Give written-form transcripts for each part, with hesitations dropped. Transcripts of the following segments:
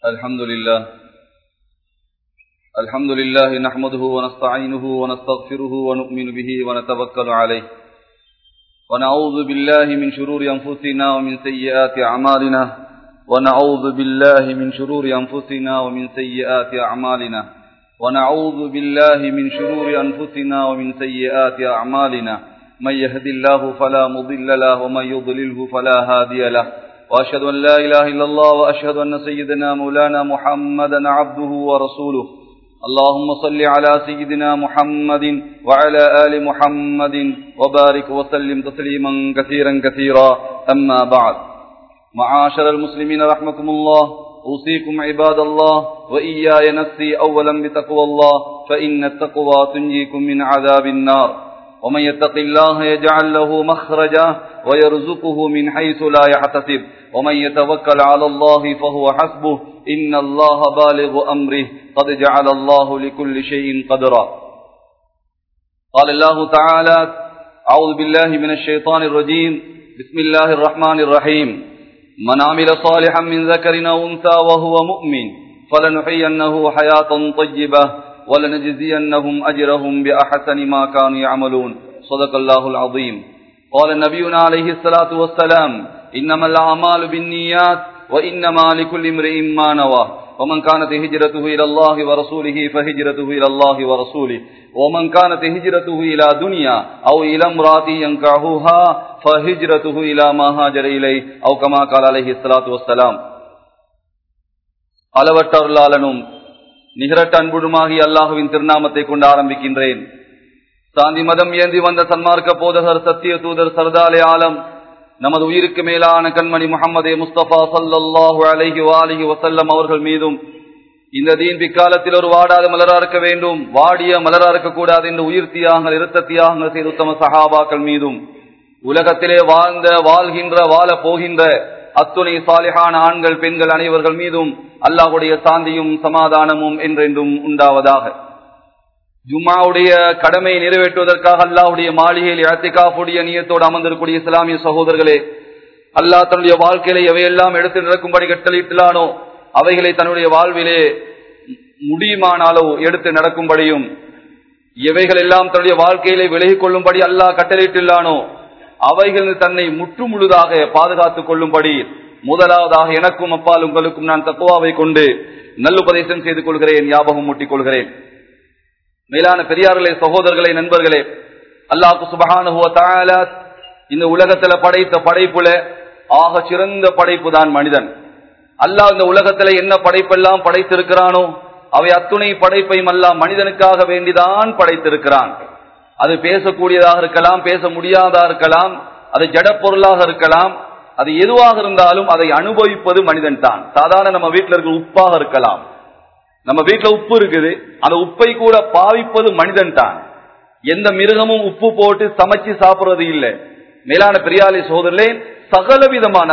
الحمد لله نحمده ونستعينه ونستغفره ونؤمن به ونتوكل عليه ونعوذ بالله من شرور أنفسنا ومن سيئات أعمالنا ونعوذ بالله من شرور أنفسنا ومن سيئات أعمالنا ونعوذ بالله من شرور أنفسنا ومن سيئات أعمالنا من يهد الله فلا مضل له ومن يضلله فلا هادي له وأشهد أن لا إله إلا الله وأشهد أن سيدنا مولانا محمدا عبده ورسوله اللهم صل على سيدنا محمد وعلى آل محمد وبارك وسلم تسليما كثيرا كثيرا أما بعد معاشر المسلمين رحمكم الله أوصيكم عباد الله وإياي نفسي أولا بتقوى الله فإن التقوى تنجيكم من عذاب النار ومن يتق الله يجعل له مخرجا ويرزقه من حيث لا يحتسب ومن يتوكل على الله فهو حسبه إن الله بالغ أمره قد جعل الله لكل شيء قدرا قال الله تعالى أعوذ بالله من الشيطان الرجيم بسم الله الرحمن الرحيم من عمل صالحا من ذكر أو أنثى وهو مؤمن فلنحيينه حياة طيبة ولنجزينهم أجرهم بأحسن ما كانوا يعملون صدق الله العظيم قال نبينا عليه الصلاة والسلام إنما الأعمال بالنيات وإنما لكل امرئ ما نوى ومن كانت هجرته إلى الله ورسوله فهجرته إلى الله ورسوله ومن كانت هجرته إلى دنيا أو إلى امرأة ينكحها فهجرته إلى ما هاجر إليه أو كما قال عليه الصلاة والسلام அளவற்ற அருளாளனும் நிகரட்ட அன்புடுமாகி அல்லாஹுவின் திருநாமத்தை கொண்டு ஆரம்பிக்கின்றேன். சாந்தி மதம் ஏந்தி வந்த சன்மார்க்க போதகர் சத்திய தூதர் சர்தாலே ஆலம் நமது உயிருக்கு மேலான கண்மணி முஹம்மதே முஸ்தபா ஸல்லல்லாஹு அலைஹி வஆலிஹி வஸல்லம் அவர்கள் மீதும் இந்த தீன் பிக்காலத்தில் ஒரு வாடாத மலரா இருக்க வேண்டும், வாடிய மலரா இருக்க கூடாது என்று உயிர் தியாகங்கள் இருத்த தியாகங்கள் செய்த உத்தம சஹாபாக்கள் மீதும் உலகத்திலே வாழ்ந்த வாழ்கின்ற வாழ போகின்ற அத்துணை சாலிஹான ஆண்கள் பெண்கள் அனைவர்கள் மீதும் அல்லாஹ்வுடைய சாந்தியும் சமாதானமும் என்றென்றும் உண்டாவதாக. ஜும்மாவுடைய கடமையை நிறைவேற்றுவதற்காக அல்லாஹ்வுடைய மாளிகையில் இஅ்திகாஃபுடைய நியத்தோடு அமர்ந்திருக்கூடிய இஸ்லாமிய சகோதரர்களே, அல்லாஹ் தன்னுடைய வாழ்க்கையிலே எவையெல்லாம் எடுத்து நடக்கும்படி கட்டளையிட்டானோ அவைகளை தன்னுடைய வாழ்விலே முடியுமானாலோ எடுத்து நடக்கும்படியும், எவைகள் எல்லாம் தன்னுடைய வாழ்க்கையிலே விலகிக் கொள்ளும்படி அல்லாஹ் கட்டளையிட்டுள்ளானோ அவைகள் தன்னை முற்று முழுதாக பாதுகாத்துக் கொள்ளும்படி முதலாவதாக எனக்கும் அப்பால் உங்களுக்கும் நான் தக்வாவை கொண்டு நல்லுபதேசம் செய்து கொள்கிறேன், ஞாபகம் மூட்டிக் கொள்கிறேன். மேலான பெரியார்களே, சகோதரர்களே, நண்பர்களே, அல்லாஹ் சுப்ஹானஹு வ தஆலா இந்த உலகத்துல படைத்த படைப்புல ஆக சிறந்த படைப்பு தான் மனிதன். அல்லாஹ் இந்த உலகத்துல என்ன படைப்பெல்லாம் படைத்திருக்கிறானோ அவை அத்துணை படைப்பையும் அல்லாஹ் மனிதனுக்காக வேண்டிதான் படைத்திருக்கிறான். அது பேசக்கூடியதாக இருக்கலாம், பேச முடியாததாக இருக்கலாம், அது ஜடப்பொருளாக இருக்கலாம், அது எதுவாக இருந்தாலும் அதை அனுபவிப்பது மனிதன் தான். சாதாரண நம்ம வீட்டில் இருக்கிற உப்பாக இருக்கலாம், நம்ம வீட்டுல உப்பு இருக்குது, அந்த உப்பை கூட பாவிப்பது மனிதன் தான். எந்த மிருகமும் உப்பு போட்டு சமைச்சு சாப்பிடுறது இல்லை. மேலான பெரியாலே சோதரே, சகல விதமான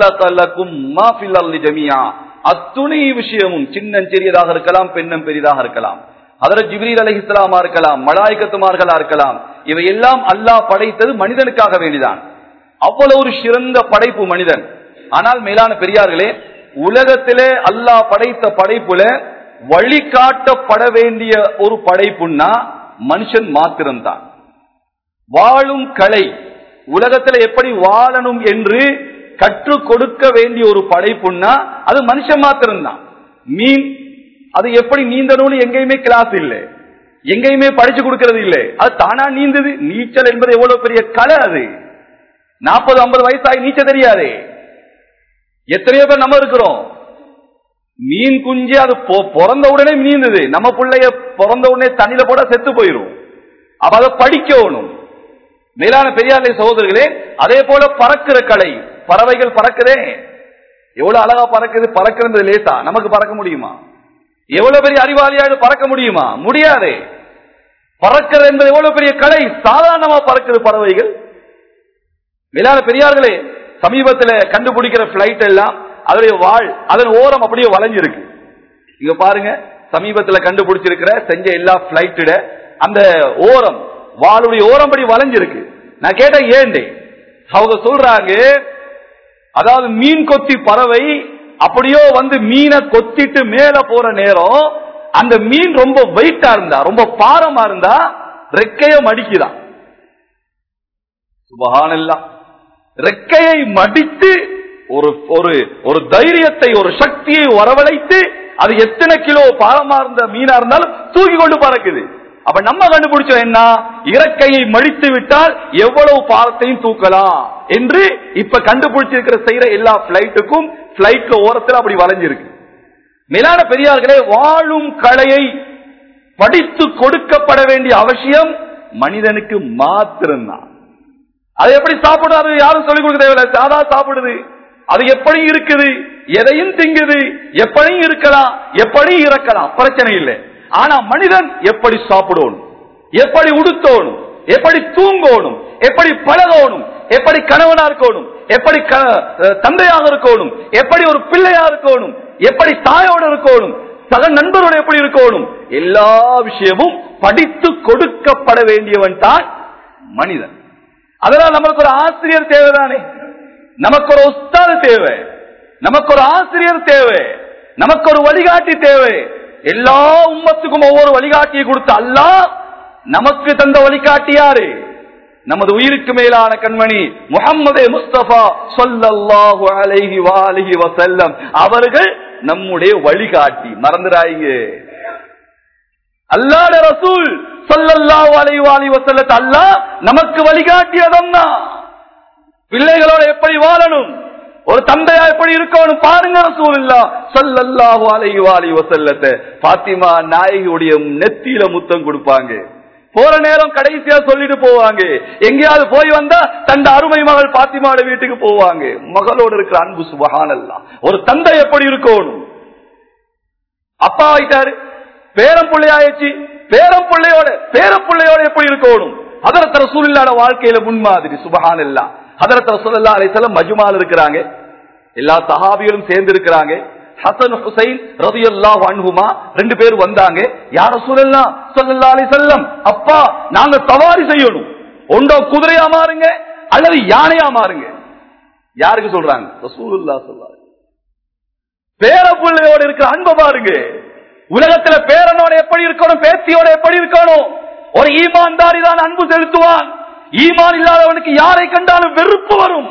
அத்துணை விஷயமும் சின்னஞ்சிறியதாக இருக்கலாம், பெண்ணம் பெரிதாக இருக்கலாம், ஹதரத் ஜிப்ரீல் அலைஹிஸ்ஸலாமா இருக்கலாம், மலாயிகத்துமார்களா இருக்கலாம், இவையெல்லாம் அல்லாஹ் படைத்தது மனிதனுக்காக வேண்டிதான். அவ்வளவு ஒரு சிறந்த படைப்பு மனிதன். ஆனால் மேலான பெரியார்களே, உலகத்திலே அல்லாஹ் படைத்த படைப்புல வழிகாட்டப்பட வேண்டிய ஒரு படைப்புன்னா மனுஷன் மாத்திரம்தான். வாழும் கலை, உலகத்துல எப்படி வாழணும் என்று கற்றுக் கொடுக்க வேண்டிய ஒரு படைப்புன்னா அது மனுஷன் மாத்திரம்தான். மீன் அது எப்படி நீந்தணும்னு எங்கேயுமே கிளாஸ் இல்லை, எங்கேயுமே படிச்சு கொடுக்கறது இல்லை, அது தானா நீந்தது. நீச்சல் என்பது எவ்வளவு பெரிய கலை. அது 40-50 வயசாகி நீச்சல் தெரியாது. எத்தனையோ பேர் நம்ம இருக்கிறோம், மீன் குஞ்சு அது பிறந்த உடனே நீந்தது, நம்ம பிள்ளைய பிறந்த உடனே தண்ணியில போட செத்து போயிடும். அப்ப அதை படிக்கணும். மேலான பெரியார்களே சகோதரர்களே, அதே போல பறக்கிற கலை, பறவைகள் பறக்குதே, எவ்வளவு அழகா பறக்குது. பறக்கிறது லேசா, நமக்கு பறக்க முடியுமா? எவ்வளவு பெரிய அறிவாளியாக பறக்க முடியுமா? முடியாது. பறக்கிறது என்பது எவ்வளவு பெரிய கலை. சாதாரணமா பறக்குது பறவைகள். மேலான பெரியார்களே, சமீபத்தில் கண்டுபிடிக்கிற பிளைட் எல்லாம் அதனுடைய வால், அதன் ஓரம் அப்படியே வளைஞ்சிருக்கு. இங்க பாருங்க, சமீபத்தில் கண்டுபிடிச்சிருக்கிற செஞ்ச எல்லா பிளைட்டோட அந்த ஓரம், வாளுடைய ஓரம் படி வளைஞ்சிருக்கு. நான் கேட்டேன் ஏன்? அவங்க சொல்றாங்க, அதாவது மீன் கொத்தி பறவை அப்படியோ வந்து மீனை கொத்திட்டு மேல போற நேரம் அந்த மீன் ரொம்ப வெயிட்டா இருந்தா, ரொம்ப பாரமா இருந்தா ரெக்கைய மடிக்குதான். சுபஹானல்லாஹ். ரெக்கையை மடித்து ஒரு தைரியத்தை, ஒரு சக்தியை வரவழைத்து, அது எத்தனை கிலோ பாரமா இருந்த மீனா இருந்தாலும் தூக்கி கொண்டு பறக்குது. அப்ப நம்ம கண்டுபிடிச்சோம் என்ன, இறக்கையை மடித்து விட்டால் எவ்வளவு பாரத்தையும் தூக்கலாம் என்று இப்ப கண்டுபிடிச்சிருக்கிற செய்யற எல்லா பிளைட்டுக்கும் பிளைட்ல ஓரத்தில் அப்படி வளைஞ்சிருக்கு. மேலான பெரியார்களே, வாழும் கலையை படித்து கொடுக்கப்பட வேண்டிய அவசியம் மனிதனுக்கு மாத்திரம்தான். அது எப்படி சாப்பிடுறது யாரும் சொல்லிக் கொடுக்க தேவையில்லை, சாதா சாப்பிடுது. அது எப்படி இருக்குது, எதையும் திங்குது, எப்படியும் இருக்கலாம், எப்படி இறக்கலாம், பிரச்சனை இல்லை. ஆனா மனிதன் எப்படி சாப்பிடணும், எப்படி உடுத்தோணும், எப்படி தூங்கணும், எப்படி பழகணும், எப்படி கணவனா இருக்கணும், எப்படி தந்தையாக இருக்கணும், எப்படி ஒரு பிள்ளையா இருக்கணும், எப்படி தாயோடு இருக்கணும், சக நண்பரோடு எப்படி இருக்கணும், எல்லா விஷயமும் படித்து கொடுக்கப்பட வேண்டியவன் தான் மனிதன். அதனால் நமக்கு ஒரு ஆசிரியர் தேவைதானே, நமக்கு ஒரு உஸ்தாது தேவை, நமக்கு ஒரு ஆசிரியர் தேவை, நமக்கு ஒரு வழிகாட்டி தேவை. எல்லா உம்மத்துக்கும் ஒவ்வொரு வழிகாட்டியை கொடுத்த அல்லாஹ் நமக்கு தந்த வழிகாட்டி யாரு? நமது உயிருக்கு மேலான கண்மணி முஹம்மதே முஸ்தபா ஸல்லல்லாஹு அலைஹி வஆலிஹி வஸல்லம் அவர்கள் நம்முடைய வழிகாட்டி. மறந்துடாதீங்க, அல்லாஹ்வுடைய ரசூல் ஸல்லல்லாஹு அலைஹி வஆலிஹி வஸல்லம் அல்லாஹ் நமக்கு வழிகாட்டியதம்னா பிள்ளைகளோட எப்படி வாழணும், ஒரு தந்தையா எப்படி இருக்கணும் பாருங்க. ரசூலுல்லாஹ் ஸல்லல்லாஹு அலைஹி வஆலிஹி வஸல்லத்தை பாத்திமா நாயகியுடைய நெத்தியில முத்தம் கொடுப்பாங்க. போற நேரம் கடைசியா சொல்லிட்டு போவாங்க. எங்கேயாவது போய் வந்தா தந்த அருமை மகள் பாத்திமாவோட வீட்டுக்கு போவாங்க. மகளோடு இருக்கிற அன்பு சுபஹானல்லாஹ். ஒரு தந்தை எப்படி இருக்கணும், அப்பா ஆயிட்டாரு, பேரம் பிள்ளையாச்சு, பேரப்பிள்ளையோட எப்படி இருக்கணும். ஹதரத் ரசூலுல்லாஹ்வோட வாழ்க்கையில முன்மாதிரி சுபஹானல்லாஹ். ஹதரத் ரசூலுல்லாஹி அலைஹி வஸல்லம் மஜ்மால இருக்கிறாங்க, எல்லா சஹாபிகளும் சேர்ந்து இருக்கிறாங்க. ஹசன் ஹுசைன் ரலியல்லாஹு அன்ஹுமா ரெண்டு பேர் வந்தாங்க. யா ரசூலுல்லாஹ் ஸல்லல்லாஹு அலைஹி வஸல்லம், அப்பா நாங்க சவாரி செய்யணும், ஒண்டோ குதிரையா மாறுங்க அல்லது யானையா மாறுங்க. யாருக்கு சொல்றாங்க? ரசூலுல்லாஹ் ஸல்லல்லாஹு அலைஹி வஸல்லம். பேரப்பிள்ளையோட இருக்கிற அன்பை பாருங்க. உலகத்துல பேரனோட எப்படி இருக்கணும், பேத்தியோட எப்படி இருக்கணும். ஒரு ஈமான்தாரி தான் அன்பு செலுத்துவான். ஈமான் இல்லாதவனுக்கு யாரை கண்டாலும் வெறுப்பு வரும்.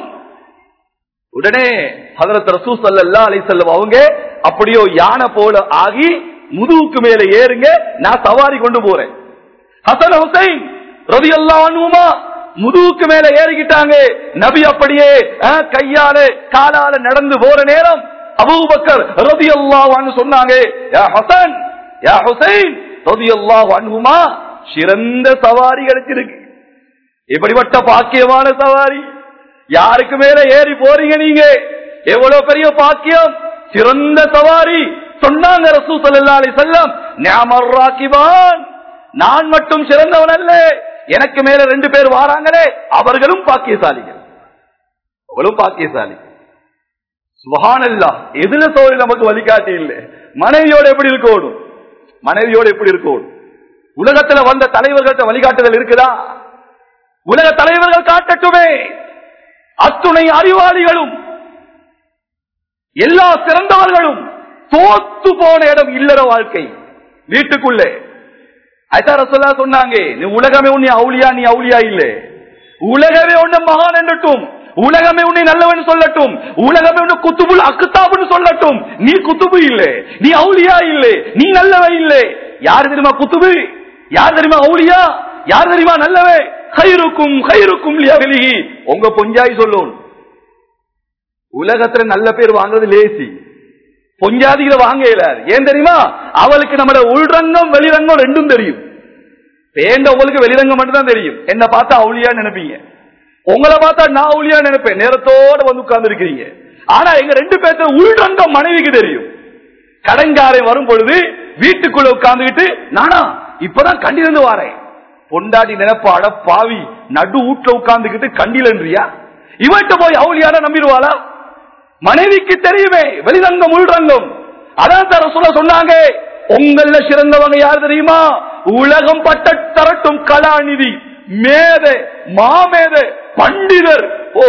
உடனே ஹஜ்ரத் ரசூல் ஸல்லல்லாஹு அலைஹி வஸல்லம் அவங்க அப்படியோ யானை போல ஆகி முதுகுக்கு மேல ஏறுங்க, நான் சவாரி கொண்டு போறேன். ஹசன் ஹுசைன் ரலியல்லாஹு அன்ஹுமா முதுகுக்கு மேல ஏறிக்கிட்டாங்க. நபி அப்படியே கையால காலால நடந்து போற நேரம் அபூபக்கர் ரலியல்லாஹு அன்ஹு சொன்னாங்க, யா ஹசன் யா ஹுசைன் ரலியல்லாஹு அன்ஹுமா சிறந்த சவாரி கிடைச்சிருக்கு. எப்படிப்பட்ட பாக்கியமான சவாரி, யாருக்கு மேல ஏறி போறீங்க நீங்க, எவ்வளவு பெரிய பாக்கியம், சிறந்த சவாரி சொன்னாங்க ரசூல் ஸல்லல்லாஹு அலைஹி வஸல்லம். நிஅமர் ராகிபான், நான் மட்டும் சிறந்தவன் அல்ல, எனக்கு மேல ரெண்டு பேர் வாராங்களே அவர்களும் பாக்கியசாலிகள், அவங்களும் பாக்கியசாலி. சுப்ஹானல்லாஹ். எதுல சோழி நமக்கு வழிகாட்டி இல்லை. மனைவியோட எப்படி இருக்கணும், மனைவியோட எப்படி இருக்கணும். உலகத்துல வந்த தலைவர்கள்ட்ட வழிகாட்டுதல் இருக்குதா? உலக தலைவர்கள் காட்டட்டுமே. அத்துணை அறிவாளிகளும் எல்லா சிறந்தவர்களும் தோத்து போன இடம் இல்லற வாழ்க்கை, வீட்டுக்குள்ளே. ஐதா ரசூலுல்லாஹ் சொன்னாங்க, நீ உலகமே உன்னை அவுலியா, நீ அவுலியா இல்லை. உலகமே உன்னை மகான் என்றட்டும், உலகமே உன்னை நல்லவன் சொல்லட்டும், உலகமே உன்னை குத்துபுல் அக்தாப்னு சொல்லட்டும், நீ குத்துபு இல்லை, நீ அவுலியா இல்லை, நீ நல்லவன் இல்லை. யார் தெரியுமா குத்துபு, யார் தெரியுமா அவுலியா, யார் தெரியுமா நல்லவே? கைருக்கும் கைருக்கும் லியஹ்லிஹி, உங்க பொஞ்சாய் சொல்லணும். உலகத்துல நல்ல பேர் வாங்குறது லேசி, பொஞ்சாதிகளை வாங்க இயலாது. ஏன் தெரியுமா? அவளுக்கு நம்ம உள்ரங்கம் வெளிரங்கம் ரெண்டும் தெரியும். உங்களுக்கு வெளிரங்கம் மட்டும் தான் தெரியும். என்ன பார்த்தா அவுலியா நினைப்பீங்க, உங்களை பார்த்தா நான் அவுலியா நினைப்பேன். நேரத்தோட வந்து உட்கார்ந்து இருக்கிறீங்க. ஆனா எங்க ரெண்டு பேர்த்த உள்ரங்கம் மனைவிக்கு தெரியும். கடன்காரை வரும் பொழுது வீட்டுக்குள்ள உட்கார்ந்துக்கிட்டு, நானா இப்பதான் கண்டிலிருந்து வாரேன், பொண்டாடி நினைப்பாட பாவி நடு வீட்டுல உட்கார்ந்துக்கிட்டு கண்டிலன்றியா, இவன்ட்டு போய் அவுலியான நம்பிடுவாளா? மனைவிக்கு தெரியுமே வெளிரங்கம் உள்ரங்கம். அதான் ரசூலுல்லாஹ் சொன்னாங்க, உங்கள சிறந்தவங்க யார் தெரியுமா? உலகம் பட்ட தரட்டும் கலாநிதி, மேதை, மாமேதை, பண்டிதர். ஓ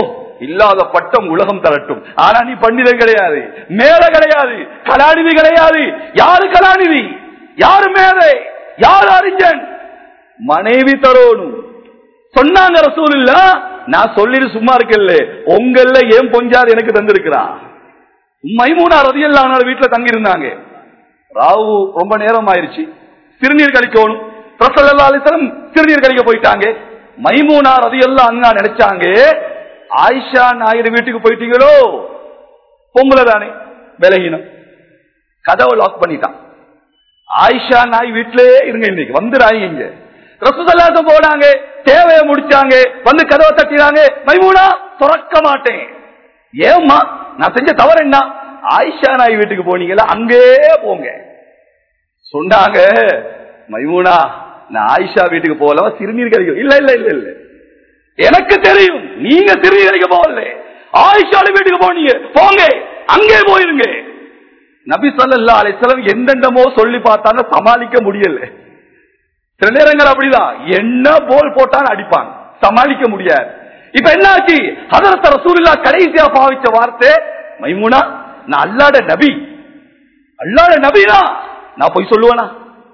இல்லாத பட்டம் உலகம் தரட்டும். ஆனா நீ பண்டிதன் கிடையாது, மேல கிடையாது, கலாநிதி கிடையாது. யாரு கலாநிதி, யாரு மேதை, யாரு அறிஞன்? மனைவி தரோனும் சொன்னாங்க ரசூலுல்லாஹ். நான் சொல்லிட்டு சும்மா இருக்கல, உங்கள ஏன் பொஞ்சார் எனக்கு தந்திருக்கிறா. மைமூனா ரலியல்லாஹு அன்ஹா வீட்டுல தங்கி இருந்தாங்க. ராவு ரொம்ப நேரம் ஆயிருச்சு, சிறுநீர் கழிக்கணும். ரசூலுல்லாஹி ஸல்லல்லாஹு அலைஹி வஸல்லம் சிறுநீர் கழிக்க போயிட்டாங்க. மைமூனா ரலியல்லாஹு அன்ஹா நினைச்சாங்க, ஆயிஷா நாயுடு வீட்டுக்கு போயிட்டீங்களோ, பொம்பளை தானே, விலகினம். கதவை லாக் பண்ணிட்டான். ஆயிஷா நாய் வீட்டிலே இருங்க, இன்னைக்கு வந்துடாங்க. இங்க ரசூலுல்லாஹி போனாங்க, தேவையை முடிச்சாங்க, வந்து கதவை தட்டினாங்க. மைமூனா திறக்க மாட்டேன். ஏம்மா, நான் செஞ்ச தவறு என்ன? ஆயிஷா நாய் வீட்டுக்கு போனீங்களா, அங்கே போங்க சொன்னாங்க. மைமூனா, நான் ஆயிஷா வீட்டுக்கு போகல, சிறுநீர் கழிக்க. இல்ல இல்ல இல்ல இல்ல, எனக்கு தெரியும் நீங்க சிறுநீர் கழிக்க போகல, ஆயிஷா வீட்டுக்கு போனீங்க, போங்க அங்கே போயிருங்க. நபி ஸல்லல்லாஹு அலைஹி வஸல்லம் எந்தெந்தமோ சொல்லி பார்த்தாங்க, சமாளிக்க முடியல. சில நேரங்கள் அப்படிதான், என்ன போல் போட்டாலும் அடிப்பாங்க, சமாளிக்க முடியாது. இப்ப என்னாச்சு, ஹஜ்ரத் ரசூலுல்லாஹ் கடைசியா பாவிச்ச வார்த்தை, மைமூனா நான் அல்லாஹ்வுடைய நபி, அல்லாஹ்வுடைய நபினா நான் போய் சொல்லுவேனா?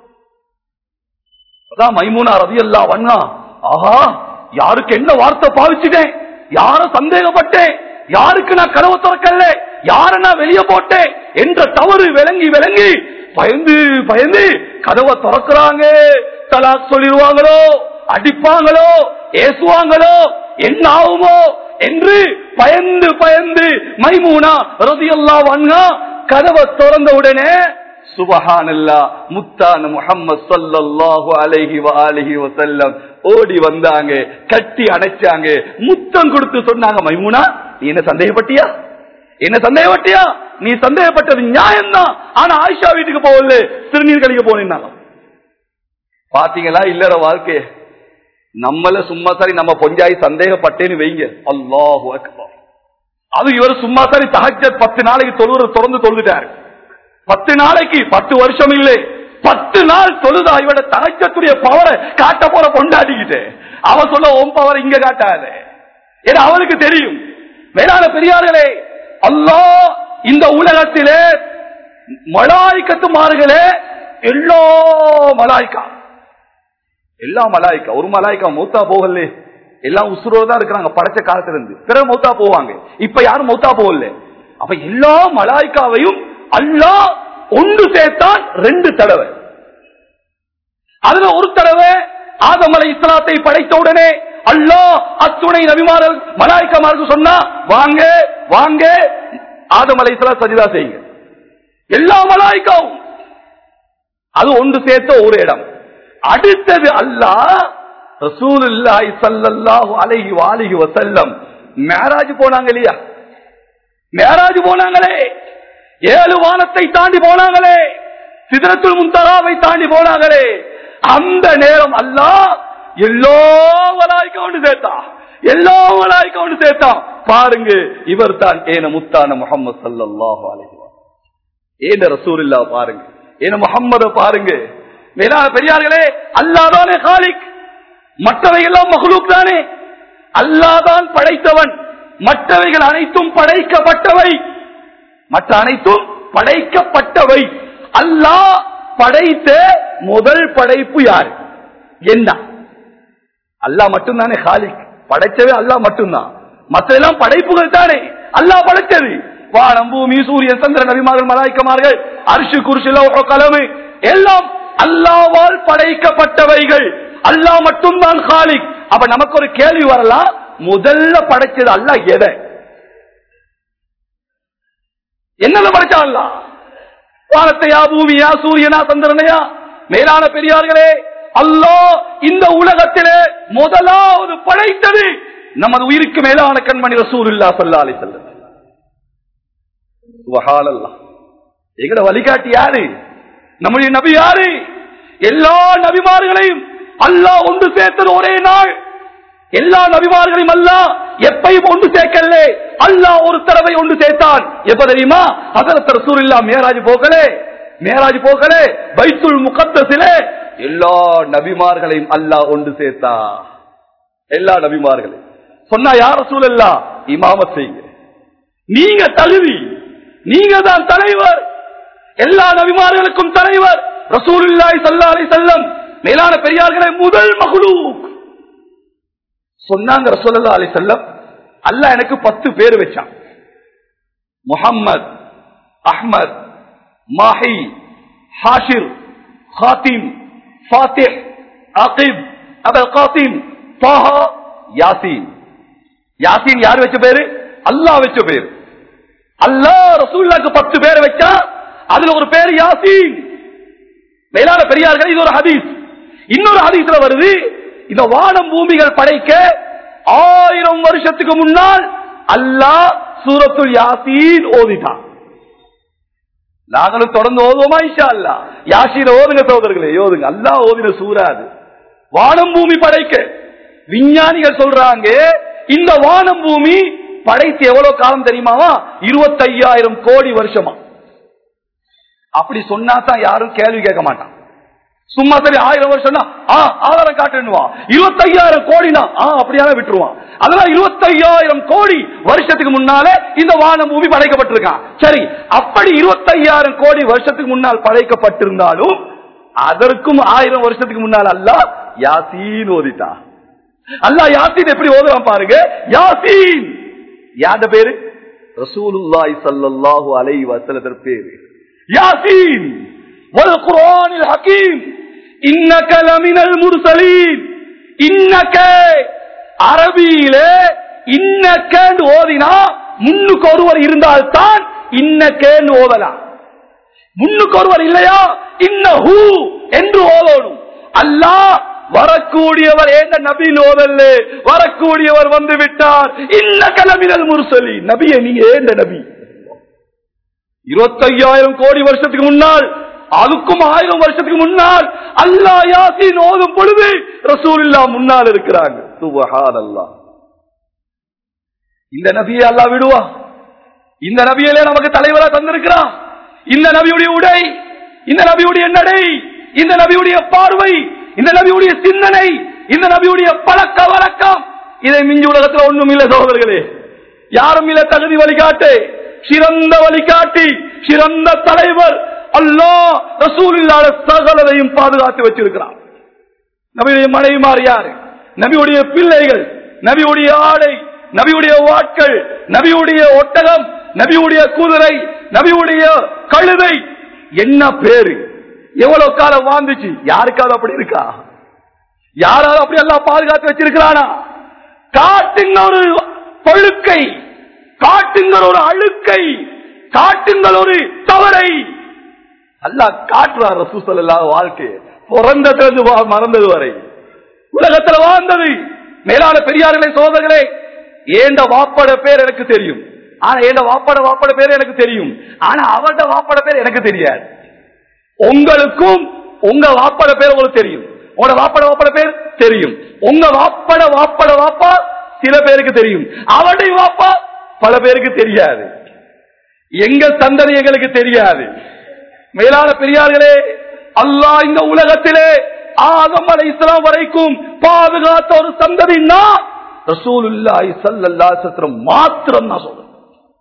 அதான் மைமூனா ரலியல்லாஹு அன்ஹா, ஆஹா யாருக்கு என்ன வார்த்தை பாவிச்சுட்டேன், யார சந்தேகப்பட்டேன், யாருக்கு நான் கதவை திறக்கல, யார நான் வெளியே போட்டேன் என்ற தவறு விளங்கி விளங்கி பயந்து பயந்து கதவை திறக்கிறாங்க. தலாக் சொல்லிடுவாங்களோ, அடிப்பாங்களோ, ஏசுவாங்களோ, என்ன ஆகுமோ என்று பயந்து பயந்து மைமூனா ரலியல்லாஹு அன்ஹா கதவை திறந்த உடனே சுப்ஹானல்லாஹ், முத்தான முஹம்மது ஸல்லல்லாஹு அலைஹி வஆலிஹி வஸல்லம் ஓடி வந்தாங்க, கட்டி அணைச்சாங்க, முத்தம் கொடுத்து சொன்னாங்க, மைமூனா நீ என்ன சந்தேகப்பட்டியா, என்ன சந்தேகப்பட்டியா? நீ சந்தேகப்பட்டது நியாயம்தான், ஆனா ஆயிஷா வீட்டுக்கு போகல, சிறுநீர் கழிக்க போனேன். பாத்தீங்களா இல்லற வாழ்க்கைய? நம்மள சும்மா சரி நம்ம பொஞ்சாயி சந்தேகப்பட்டேன்னு வைங்க, அல்லாஹு அக்பர். அது இவர் சும்மா சரி தஹஜ்ஜத் 10 நாளைக்கு தொடர்ந்து தொழுதுட்டாரு. 10 நாளைக்கு 10 வருஷம் இல்லை, 10 நாள் தொழுதா இவட தஹஜ்ஜத்துடைய பவரை காட்ட போற பொண்டாட்டிக்கிட்டு அவ சொல்ல ஓம் பவர் இங்க காட்டாத. ஏன்னா அவளுக்கு தெரியும். மேலான பெரியார்களே, அல்லாஹ் இந்த உலகத்திலே மலாயிக்கத்துமார்களே எல்லா மலாய்க்கா ஒரு மலாய்க்கா மௌத்தா போகல, எல்லாம் உசுரோதான் இருக்கிறாங்க படைச்ச காலத்துல இருந்து. பிறகு மௌத்தா போவாங்க, இப்ப யாரும் மௌத்தா போகல. அப்ப எல்லா மலாய்க்காவையும் அல்லாஹ் ஒன்று சேர்த்தான் 2 தடவை. அதுல ஒரு தடவை ஆதம் அலைஹிஸ்ஸலாத்தை படைத்த உடனே அல்லாஹ் அத்துணை நபிமார்கள் மலாய்க்காமாருக்கு சொன்னா, வாங்க வாங்க ஆதம் அலைஹிஸ்ஸலாம் சஜிதா செய்யுங்க. எல்லா மலாய்க்காவும் அது ஒன்று சேர்த்த ஒரு இடம். அடுத்தது அல்லாஹ் ரசூலுல்லாஹி ஸல்லல்லாஹு அலைஹி வஆலிஹி வஸல்லம் மிஅராஜ் போனாங்க இல்லையா? மிஅராஜ் போனாங்களே, 7 வானத்தை தாண்டி போனாங்களே, சிதறத்துல் முன்தராவை தாண்டி போனாங்களே, அந்த நேரம் அல்லாஹ் எல்லா மலாயிக்காவும் சேர்த்தான், எல்லா மலாயிக்காவும் சேர்த்தான். பாருங்க, இவர் தான் ஏன முத்தான முஹம்மது ஸல்லல்லாஹு அலைஹி வஸல்லம், ஏன ரசூலுல்லாஹ் பாருங்க, ஏன முஹம்மத பாருங்க. மேலான பெரியார்களே, அல்லாஹ் தானே காலிக், மற்றவை எல்லாம் மக்லூக் தானே. அல்லாஹ் தான் படைத்தவன், மற்றவைகள் அனைத்தும் படைக்கப்பட்டவை, மற்ற அனைத்தும் படைக்கப்பட்டவை. அல்லாஹ் படைத்த முதல் படைப்பு யாரு? என்ன? அல்லாஹ் மட்டும்தானே காலிக், படைச்சவே அல்லாஹ் மட்டும்தான். மற்ற எல்லாம் படைப்புகள் தானே அல்லாஹ் படைச்சது. வானம், பூமி, சூரியன், சந்திரன், நபிமார்கள், மலாய்க்கமார்கள், அர்ஷு, குர்சி, லௌஹ், கலம் எல்லாம் அல்லாஹ்வால் படைக்கப்பட்டவைகள். அல்லாஹ் மட்டும்தான் காலிக். அப்ப நமக்கு ஒரு கேள்வி வரலாம், முதல்ல படைச்சது அல்லாஹ் எதை? என்னது படைச்சா அல்லாஹ்? வானத்தையா, பூமியா, சூரியனா, சந்திரனையா? மேலான பெரியார்களே, அல்லாஹ் இந்த உலகத்திலே முதலாவது படைத்தது நமது உயிருக்கு மேலான கண்மணி ரசூலுல்லாஹி ஸல்லல்லாஹு அலைஹி வஸல்லம். சுப்ஹானல்லாஹ். எங்கட வழிகாட்டி யாரு? நம்முடைய நபி யாரு? எல்லா நபிமார்களையும் அல்லாஹ் ஒன்று சேர்த்தது ஒரே நாள். எல்லா நபிமார்களையும் அல்லாஹ் எப்பையும் ஒன்று சேர்க்கல, அல்லாஹ் ஒரு தடவை ஒன்று சேர்த்தான். எப்ப தெரியுமா? ஹஜ்ரத் ரசூலுல்லாஹ் மேராஜ் போகலே பைத்துல் முகத்தஸிலே எல்லா நபிமார்களையும் அல்லாஹ் ஒன்று சேர்த்தான். எல்லா நபிமார்களையும் சொன்னா யா ரசூலல்லாஹ் இமாமத் செய்யுங்க, நீங்க தகுதி, நீங்க தான் தலைவர், எல்லா நபிமார்களுக்கும் தலைவர் ரசூலுல்லாஹி ஸல்லல்லாஹு அலைஹி வஸல்லம் மேலான பெரியார்களே முதல் மக்லூக் சொன்னாங்க. ரசூலுல்லாஹி அலைஹி வஸல்லம் அல்லாஹ் எனக்கு 10 பேர் வச்சான். முஹம்மத், அஹ்மத், மாஹி, ஹாஷிர், ஹாத்திம், ஃபாத்திஹ், ஆகிப், அபுல் காசிம், தாஹா, யாசீன். யாசீன் யார் வச்ச பேரு? அல்லாஹ் வச்ச பேரு. அல்லாஹ் ரசூலுல்லாஹ்க்கு 10 பேர் வச்சா அதுல ஒரு பேர் யாசீன். மேலான பெரியார்கள் இது ஒரு ஹதீஸ். இன்னொரு ஹதீஸ்ல வருது, இந்த வானம் பூமிகள் படைக்க 1000 வருஷத்துக்கு முன்னால் அல்லாஹ் சூரத்துல் யாசீன் ஓதிட்டான். நாங்களும் தொடர்ந்து ஓதுவோமா இன்ஷா அல்லாஹ்? யாசீன் ஓதுங்க சகோதரர்களே, ஓதுங்க. அல்லாஹ் ஓதின சூரா அது. வானம் பூமி படைக்க விஞ்ஞானிகள் சொல்றாங்க இந்த வானம் பூமி படைத்து எவ்வளவு காலம் தெரியுமாவா? 25,000 கோடி வருஷமா. அப்படி சொன்னா தான் யாரும் கேள்வி கேட்க மாட்டான். சும்மா சரி 1000 வருஷம் ஆதாரம் காட்டுவான். 25,000 கோடினா அப்படியான விட்டுருவான். அதெல்லாம் 25,000 கோடி வருஷத்துக்கு முன்னாலே இந்த வானம் பூமி படைக்கப்பட்டிருக்கான். சரி, அப்படி 25,000 கோடி வருஷத்துக்கு முன்னால் படைக்கப்பட்டிருந்தாலும் அதற்கும் 1000 வருஷத்துக்கு முன்னால் அல்லாஹ் யாசீன் ஓதிட்டான். அல்லாஹ் யாசீன் எப்படி ஓதுவான் பாருங்க. யாசீன் யாத பேரு? ரசூலுல்லாஹி ஸல்லல்லாஹு அலைஹி வஸல்லம் பேரு யாசீன். வல் குர்ஆனில் ஹகீம் இன்னக லமினல் முர்சலீன். இன்னக அரபியிலே இன்னகன்னு ஓதினா முன்னுக்கு ஒருவர் இருந்தால் தான் இன்னகன்னு ஓதலாம். முன்னுக்கு ஒருவர் இல்லையா இன்னஹு என்று ஓதணும். அல்லாஹ் வரக்கூடியவர் ஏந்த நபி ஓதல்ல, வரக்கூடியவர் வந்து விட்டார். இன்னக லமினல் முர்சலீன். நபியே நீங்க ஏந்த நபி. 25,000 கோடி வருஷத்துக்கு முன்னால், அதுக்கும் 1000 வருஷத்துக்கு முன்னால் அல்லாஹ் யாசீன் ஓதும் பொழுது ரசூலுல்லாஹ் முன்னால் இருக்கிறாங்க. சுப்ஹானல்லாஹ். இந்த நபியை அல்லாஹ் விடுவா? இந்த நபியிலே நமக்கு தலைவரா தந்திருக்கிறான். இந்த நபியுடைய உடை, இந்த நபியுடைய நடை, இந்த நபியுடைய பார்வை, இந்த நபியுடைய சிந்தனை, இந்த நபியுடைய பழக்க வழக்கம், இதை மிஞ்சி உலகத்தில் ஒண்ணும் இல்லை சகோதரர்களே. யாரும் இல்லை தகுதி வழிகாட்டு, சிறந்த வழிகாட்டி, சிறந்த தலைவர் அல்லாஹ் ரசூலுல்லாஹ் சகலதையும் பாதுகாத்து வச்சிருக்கிறான். நபியுடைய மனைவிமார் யாரு? நபியுடைய பிள்ளைகள், நபியுடைய ஆடை, நபியுடைய வாட்கள், நபியுடைய ஒட்டகம், நபியுடைய குதிரை, நபியுடைய கழுதை, என்ன பேரு, எவ்வளவு காலம் வாழ்ந்துச்சு? யாருக்காவது அப்படி இருக்கா? யாராவது அப்படி எல்லாம் பாதுகாத்து வச்சிருக்கிறானா? காட்டுங்க ஒரு பழுக்கை, காட்டுங்கள் ஒரு அழுக்கை, காட்டுங்கள் ஒரு தவறை. அல்லாஹ் காட்டுறார் ரசூல் ஸல்லல்லாஹு வாழ்க்கை பிறந்ததிலிருந்து மறந்தது வரை உலகத்தில் வாழ்ந்தது. மேலான பெரியார்களே சோதர்களே, ஏண்ட வாப்பட பேர் எனக்கு தெரியும். ஆனா ஏண்ட வாப்பட பேர் எனக்கு தெரியும். ஆனா அவட வாப்பட பேர் எனக்கு தெரியாது. உங்களுக்கும் உங்க வாப்பட பேர் உங்களுக்கு தெரியும். உங்களோட வாப்பட பேர் தெரியும். உங்க வாப்பட வாப்பா சில பேருக்கு தெரியும். அவருடைய வாப்பா பல பேருக்கு தெரியாது. எங்க சந்ததி எங்களுக்கு தெரியாது. மேலான பெரியார்களே, அல்லாஹ் இந்த உலகத்திலே ஆதம் அலைஹிஸ்ஸலாம் வரைக்கும் பாதுகாத்த ஒரு சந்ததினா ரசூலுல்லாஹி ஸல்லல்லாஹு அலைஹி வஸல்லம் மாத்திரம் நான் சொல்றேன்.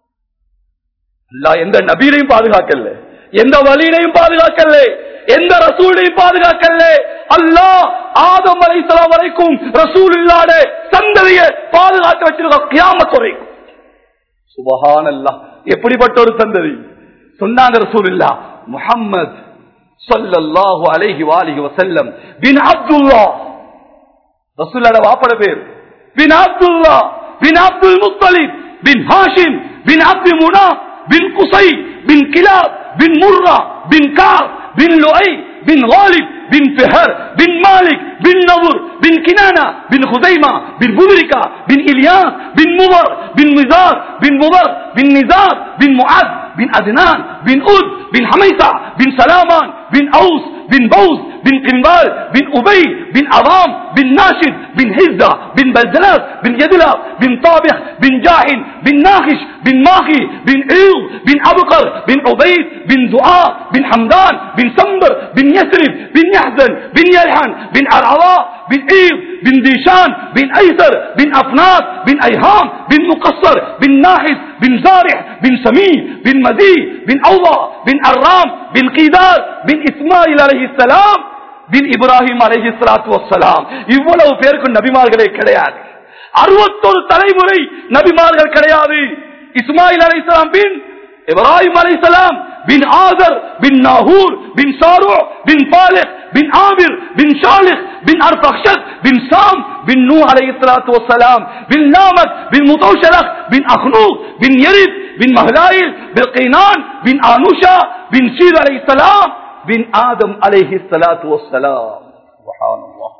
அல்லாஹ் எந்த நபியையும் பாதுகாக்கல, எந்த வலியையும் பாதுகாக்கல, எந்த ரசூலையும் பாதுகாக்கல. அல்லாஹ் ஆதம் அலைஹிஸ்ஸலாம் வரைக்கும் ரசூலுல்லாஹ்வுடைய சந்ததியை பாதுகாத்து வச்சிருக்க கியாமத் வரைக்கும். சுப்ஹானல்லாஹ், எப்படிப்பட்ட ஒரு சந்ததி சொன்னாங்க ரசூலுல்லாஹ். முஹம்மத் ஸல்லல்லாஹு அலைஹி வஆலிஹி வஸல்லம் பின் அப்துல்லாஹ், ரசூலுல்லாஹ் வாப்பட பேர் பின் அப்துல்லாஹ் பின் அப்துல் முத்தலிப் பின் ஹாஷிம் பின் அப்து முனாஃப் பின் குஸை பின் கிலாப் பின் முர்ரா பின் காப் பின் லுஐ பின் காலிப் பின் ஃபிஹர் பின் மாலிக் பின் நவுர் பின் கினானா பின் ஹுதைமா பின் முத்ரிகா பின் இலியாஸ் பின் முவர் பின் மிசார் பின் முவர் பின் நிசார் பின் முஆத் பின் அத்னான் பின் உத் பின் ஹமைசா பின் சலாமான் பின் அவுஸ் பின் பௌஸ் பின் கின்பால் பின் உபை பின் அவாம் بن ناشد بن هزة بن بلجلاس بن يدلاب بن طابخ بن جاهن بن ناخش بن ماخي بن عيض بن أبقر بن عبيد بن دعاء بن حمدان بن سمبر بن يسرب بن يحزن بن يلحن بن عرعراء بن عيض بن ديشان بن أيسر بن أفناس بن أيهام بن مقصر بن ناحس بن زارح بن سمي بن مزي بن أوضى بن أرام بن قيدار بن إسماعيل عليه السلام بن إبراهيم عليه الصلاة والسلام. இவ்வளவு பேருக்கு நபிமார்களே கிடையாது. 61 தலைமுறை நபிமார்கள் கிடையாது. இஸ்மாயில் அலைஹிஸ்ஸலாம் பின் இப்ராஹிம் அலைஹிஸ்ஸலாம் பின் ஆதர் பின் நாகூர் பின் சாரு பின் பாலிஹ் பின் ஆமிர் பின் ஷாலிஹ் பின் அர்பக்ஷத் பின் சாம் பின் நூஹ் அலைஹிஸ்ஸலாத்து வஸ்ஸலாம் பின் நாமத் பின் முதௌஷரக் பின் அஹ்னூக் பின் யரித் பின் மஹ்லாயில் பின் கைனான் பின் ஆனுஷா பின் ஷீர் அலைஹிஸ்ஸலாம் பின் ஆதம் அலைஹிஸ்ஸலாத்து வஸ்ஸலாம். சுப்ஹானல்லாஹ்.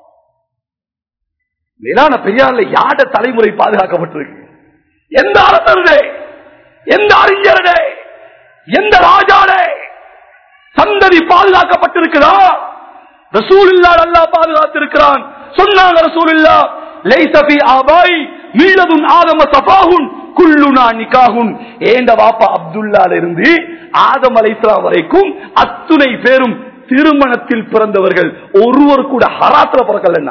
மேலான பெரியார்ல யாட தலைமுறை பாதுகாக்கப்பட்டிருக்கு? எந்த அரசருடைய, எந்த அறிஞருடைய, எந்த ராஜாடே சந்ததி பாதுகாக்கப்பட்டிருக்கிறா? ரசூலுல்லாஹ் அல்லாஹ் பாதுகாத்திருக்கிறான். சொன்னாங்க ரசூலுல்லாஹ், லைஸ ஃபீ ஆபாய் மீலதுன் ஆதம சஃபாஹுன் குல்லுனா நிகாஹுன். ஏண்ட வாப்பா அப்துல்லாஹ்ல இருந்து ஆதம் அலைஹிஸ்ஸலாம் வரைக்கும் அத்துணை பேரும் திருமணத்தில் பிறந்தவர்கள், ஒருவர் கூட ஹராத்துல பிறக்கலன்னா.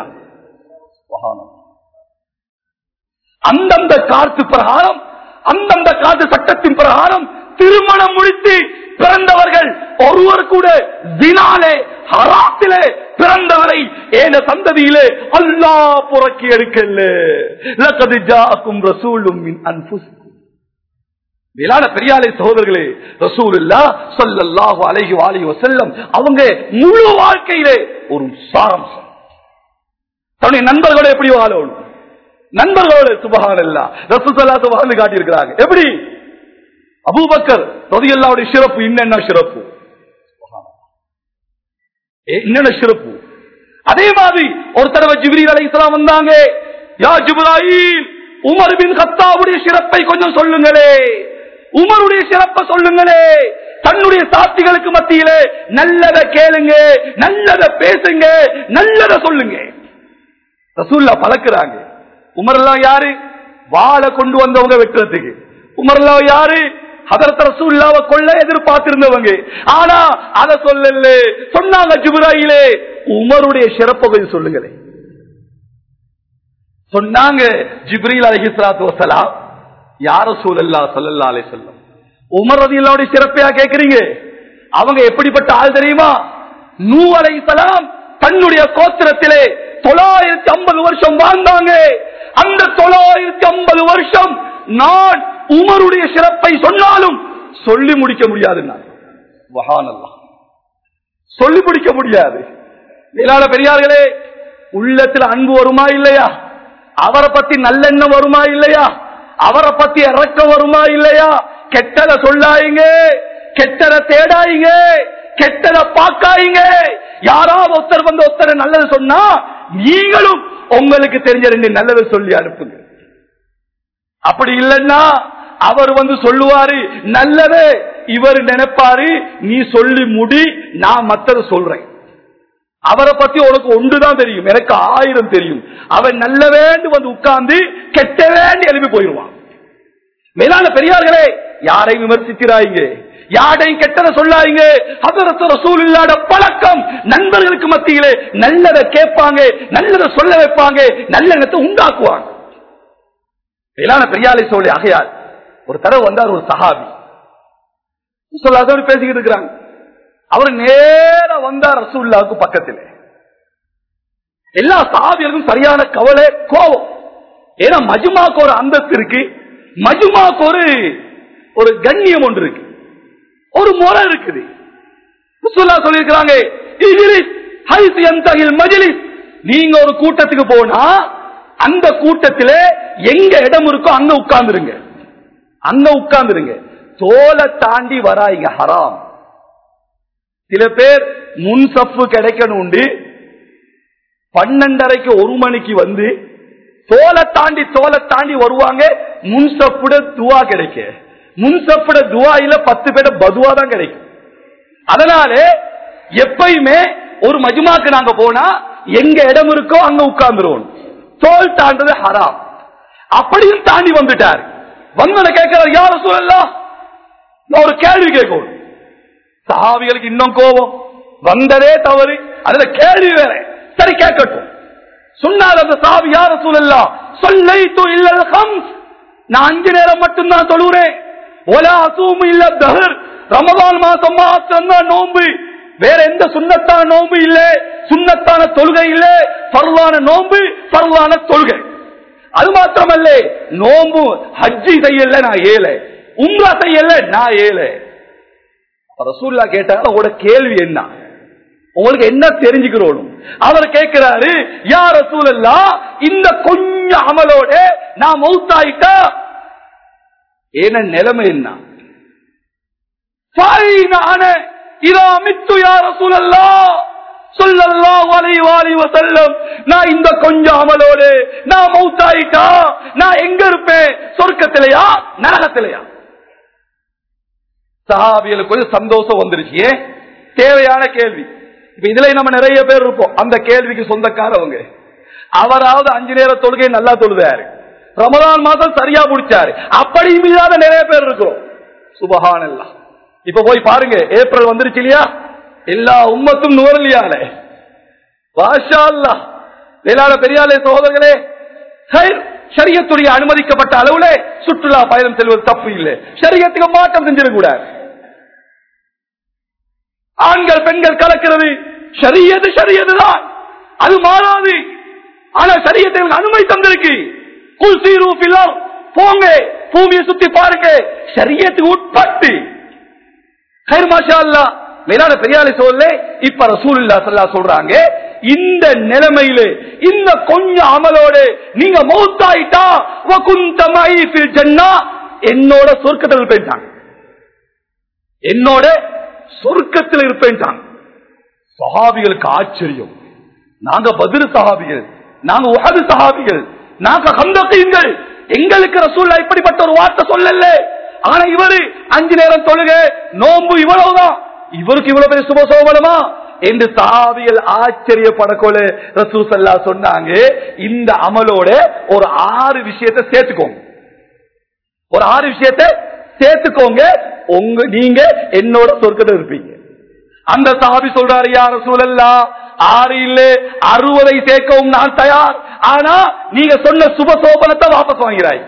அந்தந்த காத்து பிரகாரம், அந்தந்த காத்து சட்டத்தின் பிரகாரம் திருமணம் முடித்து பிறந்தவர்கள், ஒருவர் கூட ஜினாலே ஹராத்திலே பிறந்தவரை ஏன சந்ததியிலே அல்லாஹ் புறக்கி எடுக்கல. லகத் ஜாஅக்கும் ரசூலும் மின் அன்ஃபுசிக்கும். மேலான பெரியாலே சகோதரர்களே, ரசூலுல்லாஹ் ஸல்லல்லாஹு அலைஹி வஸல்லம் அவங்க முழு வாழ்க்கையிலே ஒரு சாராம்சம். தன்னுடைய நண்பர்களோட எப்படி வாழணும், நண்பர்களோடு சுப்ஹானல்லாஹ் ரசூல் ஸல்லல்லாஹு அலைஹி வஸல்லம் காட்டி இருக்கிறாங்க. எப்படி அபூபக்கர் ரலியல்லாஹு அன்ஹு சிறப்பு, என்னென்ன சிறப்பு, என்னென்ன சிறப்பு. அதே மாதிரி ஒரு தடவை ஜிப்ரீல் அலைஹிஸ்ஸலாம் வந்தாங்க. யா ஜிப்ராயில், உமர் பின் கத்தாவுடைய சிறப்பை கொஞ்சம் சொல்லுங்களே, உமருடைய சிறப்பை சொல்லுங்களே. தன்னுடைய சாட்சிகளுக்கு மத்தியிலே நல்லத கேளுங்க, நல்லத பேசுங்க, நல்லத சொல்லுங்க. ரசூலுல்லாஹ் பழக்குறாங்க. உமர்லாம் யாரு? வாளை கொண்டு வந்தவங்க வெட்டுறதுக்கு. உமர்லாம் யாரு? ஹதரத் ரசூலுல்லாஹ்வை கொல்ல எதிர்பார்த்திருந்தவங்க. ஆனா அத சொல்லல. சொன்னாங்க ஜிப்ராயிலே, உமருடைய சிறப்பை சொல்லுங்களே. சொன்னாங்க ஜிப்ரீல் அலைஹிஸ்ஸலாத்து வஸலாம், யா ரசூலல்லாஹ் ஸல்லல்லாஹு அலைஹி வஸல்லம், உமர் ரலியல்லாஹு அன்ஹு சிறப்பையா கேக்குறீங்க? அவங்க எப்படிப்பட்ட ஆள் தெரியுமா? நூஹ் அலைஹிஸ்ஸலாம் தன்னுடைய கோத்திரத்திலே 950 வருஷம் வாழ்ந்தாங்க. அந்த 950 வருஷம் நான் உமருடைய சிறப்பை சொன்னாலும் சொல்லி முடிக்க முடியாது. சுப்ஹானல்லாஹ், சொல்லி முடிக்க முடியாது. மேலான பெரியார்களே, உள்ளத்தில் அன்பு வருமா இல்லையா? அவரை பத்தி நல்லெண்ணம் வருமா இல்லையா? அவரை பத்தி இறக்க வருமா இல்லையா? கெட்டத சொல்லாயிங்க, கெட்டத தேடாயிங்க, கெட்டத பாக்காயிங்க. யாராவது ஒருத்தர் வந்து ஒருத்தர் நல்லது சொன்னா நீங்களும் உங்களுக்கு தெரிஞ்ச 2 நல்லதை சொல்லி அனுப்புங்க. அப்படி இல்லைன்னா அவர் வந்து சொல்லுவாரு நல்லது, இவர் நினைப்பாரு நீ சொல்லி முடி, நான் மத்தத சொல்றேன். அவரை பத்தி உனக்கு ஒன்றுதான் தெரியும், எனக்கு 1000 தெரியும். அவன் நல்ல வேண்டு வந்து உட்கார்ந்து கெட்ட வேண்டி எழுப்பி போயிடுவான். மேலான பெரியார்களே, யாரை விமர்சிக்கிறாங்க, யாரையும் கெட்டத சொல்லாங்க. ஹதரத் ரசூலுல்லாஹ்வோட பழக்கம், நண்பர்களுக்கு மத்தியிலே நல்லதை கேட்பாங்க, நல்லதை சொல்ல வைப்பாங்க, நல்லெண்ணத்தை உண்டாக்குவாங்க. மேலான பெரியாலை சொல்லி ஆகையால் ஒரு தடவை வந்தார் ஒரு சஹாபி, பேசிக்கிட்டு இருக்கிறாங்க. அவர் நேர வந்தார் ரசூலுல்லாஹ்வுக்கு பக்கத்தில். எல்லா சஹாபிகளுக்கும் சரியான கவலை, கோபம். ஏன்னா மஜ்மாக்கு ஒரு அந்தஸ்து இருக்கு, மஜ்மாக்கு ஒரு கண்ணியம் ஒன்று இருக்கு, ஒரு முறை இருக்குது. ரசூலுல்லாஹ் சொல்லியிருக்கிறாங்க, இஜ்லிஸ் ஹைஸ் யன்தஹில் மஜ்லிஸ், நீங்க ஒரு கூட்டத்துக்கு போனா அந்த கூட்டத்திலே எங்க இடம் இருக்கோ அங்க உட்கார்ந்துருங்க, அங்க உட்கார்ந்துருங்க. தோலை தாண்டி வராங்க ஹராம். சில பேர் முன் சப்பு கிடைக்கணும் உண்டு, 12:30 1 மணிக்கு வந்து தோலை தாண்டி வருவாங்க. முன் சப்புட துவா கிடைக்க, முன் சப்புட துவாயில 10 பேட பதுவா தான் கிடைக்கும். அதனால எப்பயுமே ஒரு மஜ்மாக்கு நாங்க போனா எங்க இடம் இருக்கோ அங்க உட்கார்ந்துருவோம். தோல் தாண்டது ஹராம். அப்படியும் தாண்டி வந்துட்டார். வந்து கேட்கிறார், யா ரசூலல்லாஹ், நான் ஒரு கேள்வி கேட்கணும். சஹாபிகளுக்கு இன்னும் கோபம், வந்ததே தவறு, அதுல கேள்வி வேற. சரி கேட்கட்டும். சொன்னார் அந்த சஹாபி, யா ரசூலல்லாஹ், ஸல்லைது இல்லல் ஹம்ஸ், நான் 5 நேரம் மட்டும்தான் தொழுகிறேன். வலா அஸூமு இல்ல தஹர், ரமதான் மாசம் மாத்திரம்தான் நோன்பு, வேற எந்த சுன்னத்தான நோன்பு இல்ல, சுன்னத்தான தொழுகை இல்ல, ஃபர்லான நோன்பு, ஃபர்லான தொழுகை. அது மாத்திரமல்ல, நோன்பு ஹஜ்ஜி செய்யல நான் ஏழை, உம்ரா செய்யல நான் ஏழை. ரசூலுல்லாஹ் கேட்டாங்க, உங்களோட கேள்வி என்ன, உங்களுக்கு என்ன தெரிஞ்சுக்கிறோம்? அவர் கேட்கிறாரு, யா ரசூலல்லாஹ், இந்த கொஞ்சம் அமலோட நான் மௌத்தாயிட்டா என்ன நிலைமை என்ன? நான் இந்த கொஞ்சம் அமலோடு நான் மௌத்தாயிட்டா நான் எங்க இருப்பேன்? சொர்க்கத்திலையா நரகத்திலையா? சஹாபிகளுக்கு கொஞ்சம் சந்தோஷம் வந்துருச்சு. தேவையான கேள்வி. இப்ப இதுல நம்ம நிறைய பேர் இருப்போம் அந்த கேள்விக்கு சொந்தக்காரவங்க. அவராவது 5 நேர தொழுகை நல்லா தொழுதாரு, ரமதான் மாதம் சரியா முடிச்சாரு, அப்படியும் இல்லாத நிறைய பேர் இருக்கிறோம். சுபஹானல்லாஹ். இப்ப போய் பாருங்க, ஏப்ரல் வந்துருச்சு இல்லையா, எல்லா உம்மத்தும் நுவரலியால மாஷா அல்லாஹ். வேளாண் பெரியாலே சகோதரர்களே, ஷரியத்துடைய அனுமதிக்கப்பட்ட அளவுல சுற்றுலா பயணம் செல்வது தப்பு இல்லை. ஷரியத்துக்கு மாற்றம் செஞ்சிடக்கூடாது. ஆண்கள் பெண்கள் கலக்கிறது ஷரியது ஷரியதுதான், அது மாறாது. ஆனா ஷரியத்தை அனுமதி தந்திருக்கு. குல் சீரு ஃபில் அர்த், போங்க பூமியை சுத்தி பாருங்க, ஷரியத்துக்கு உட்பட்டு. கைர் மாஷா அல்லாஹ். மேலான பெரியாலே சொல்ல, இப்ப ரசூலுல்லாஹ் ஸல்லல்லாஹு சொல்றாங்க, இந்த நிலைமையில இந்த கொஞ்சம் அமலோடு நீங்க மௌத்தாயிட்டா வகுந்த மை ஃபில் ஜன்னah, என்னோட சொர்க்கத்தில் இருப்பேன், என்னோட சொர்க்கத்தில் இருப்பேன். சஹாபிகளுக்கு ஆச்சரியம். நாங்க பத்ர் சஹாபிகள், நாங்க உஹது சஹாபிகள், நாங்க ஹந்தகீன்கள், எங்களுக்கு ரசூலுல்லாஹ் இப்படிப்பட்ட ஒரு வார்த்தை சொல்லல. ஆனா இவரு 5 நேரம் தொழுகை நோன்பு இவ்வளவுதான், இவருக்கு இவ்வளவு பெரிய சுபசோபனமா என்று சஹாபிகள் ஆச்சரியப்படக்கொள்ள ரசூல் ஸல்லல்லாஹு சொன்னாங்க, இந்த அமலோட ஒரு 6 விஷயத்தை சேர்த்துக்கோங்க, ஒரு 6 விஷயத்தை சேர்த்துக்கோங்க, நீங்க என்னோட சொர்க்கத்தில் இருப்பீங்க. அந்த சஹாபி சொல்றாரு, யா ரசூலல்லாஹ், 6 இல்ல 60 சேர்க்கவும் நான் தயார், ஆனா நீங்க சொன்ன சுபசோபனத்தை வாபஸ் வாங்கிறாய்,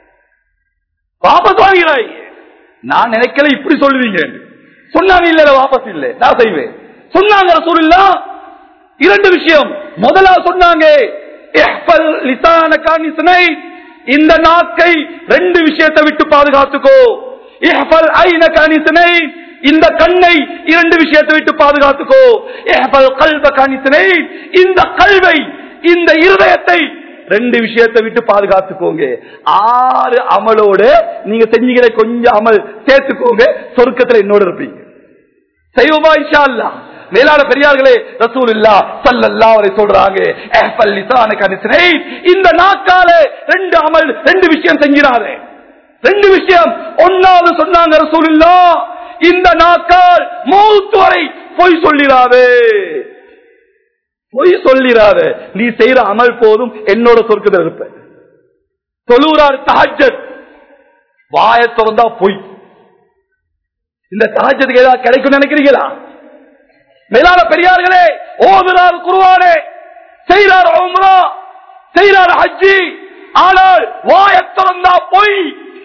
வாபஸ் வாங்கிறாய். நான் நினைக்கல இப்படி சொல்லுவீங்க. சொன்னாங்க, இல்ல வாபஸ் இல்ல, நான் செய்வேன் சொன்னாங்க ரசூலுல்லாஹ். 2 விஷயம். முதலா சொன்னாங்க, இஹ்ஃபல் லிசானக அன் இஸ்னைன், இந்த நாக்கை 2 விஷயத்தை விட்டு பாதுகாத்துக்கோ. இஹ்ஃபல் ஐனக அன் இஸ்னைன், இந்த கண்ணை 2 விஷயத்தை விட்டு பாதுகாத்துக்கோ. இஹ்ஃபல் கல்பக அன் இஸ்னைன், இந்த கல்வை இந்த இருதயத்தை 2 விஷயத்தை விட்டு பாதுகாத்துக்கோங்க. 6 அமலோட நீங்க செஞ்சீங்களே கொஞ்சம் அமல் சேர்த்துக்கோங்க, சொர்க்கத்துல என்னோட இருப்பீங்க. செய்வோமா இன்ஷா அல்லாஹ்? மேலான பெரியார்களே, ரசூலுல்லாஹ் ஸல்லல்லாஹு அலைஹி சொல்றாங்க, இஹ்ஃபல் லிசானக அன் இஸ்னைன், இந்த நாக்கால 2 அமல் 2 விஷயம் செஞ்சிராதே. 2 விஷயம். ஒன்னாவது சொன்னாங்க ரசூலுல்லாஹ், இந்த நாக்கால் மௌத் வரை பொய் சொல்லிராதே, பொய் சொல்லிராத, நீ செய்யற அமல் போதும் என்னோட சொர்க்கத்தில் இருப்ப. தொழுகிறார் தஹஜ்ஜத், வாய திறந்தா பொய். இந்த தஹஜ்ஜத்துக்கு ஏதாவது கிடைக்கும் நினைக்கிறீங்களா? மேலான பெரியார்களே, ஓதுறார் குர்ஆனே, செய்றார் உம்ரா, செய்றார் ஹஜ்ஜி, ஆனால் வாய திறந்தா பொய்.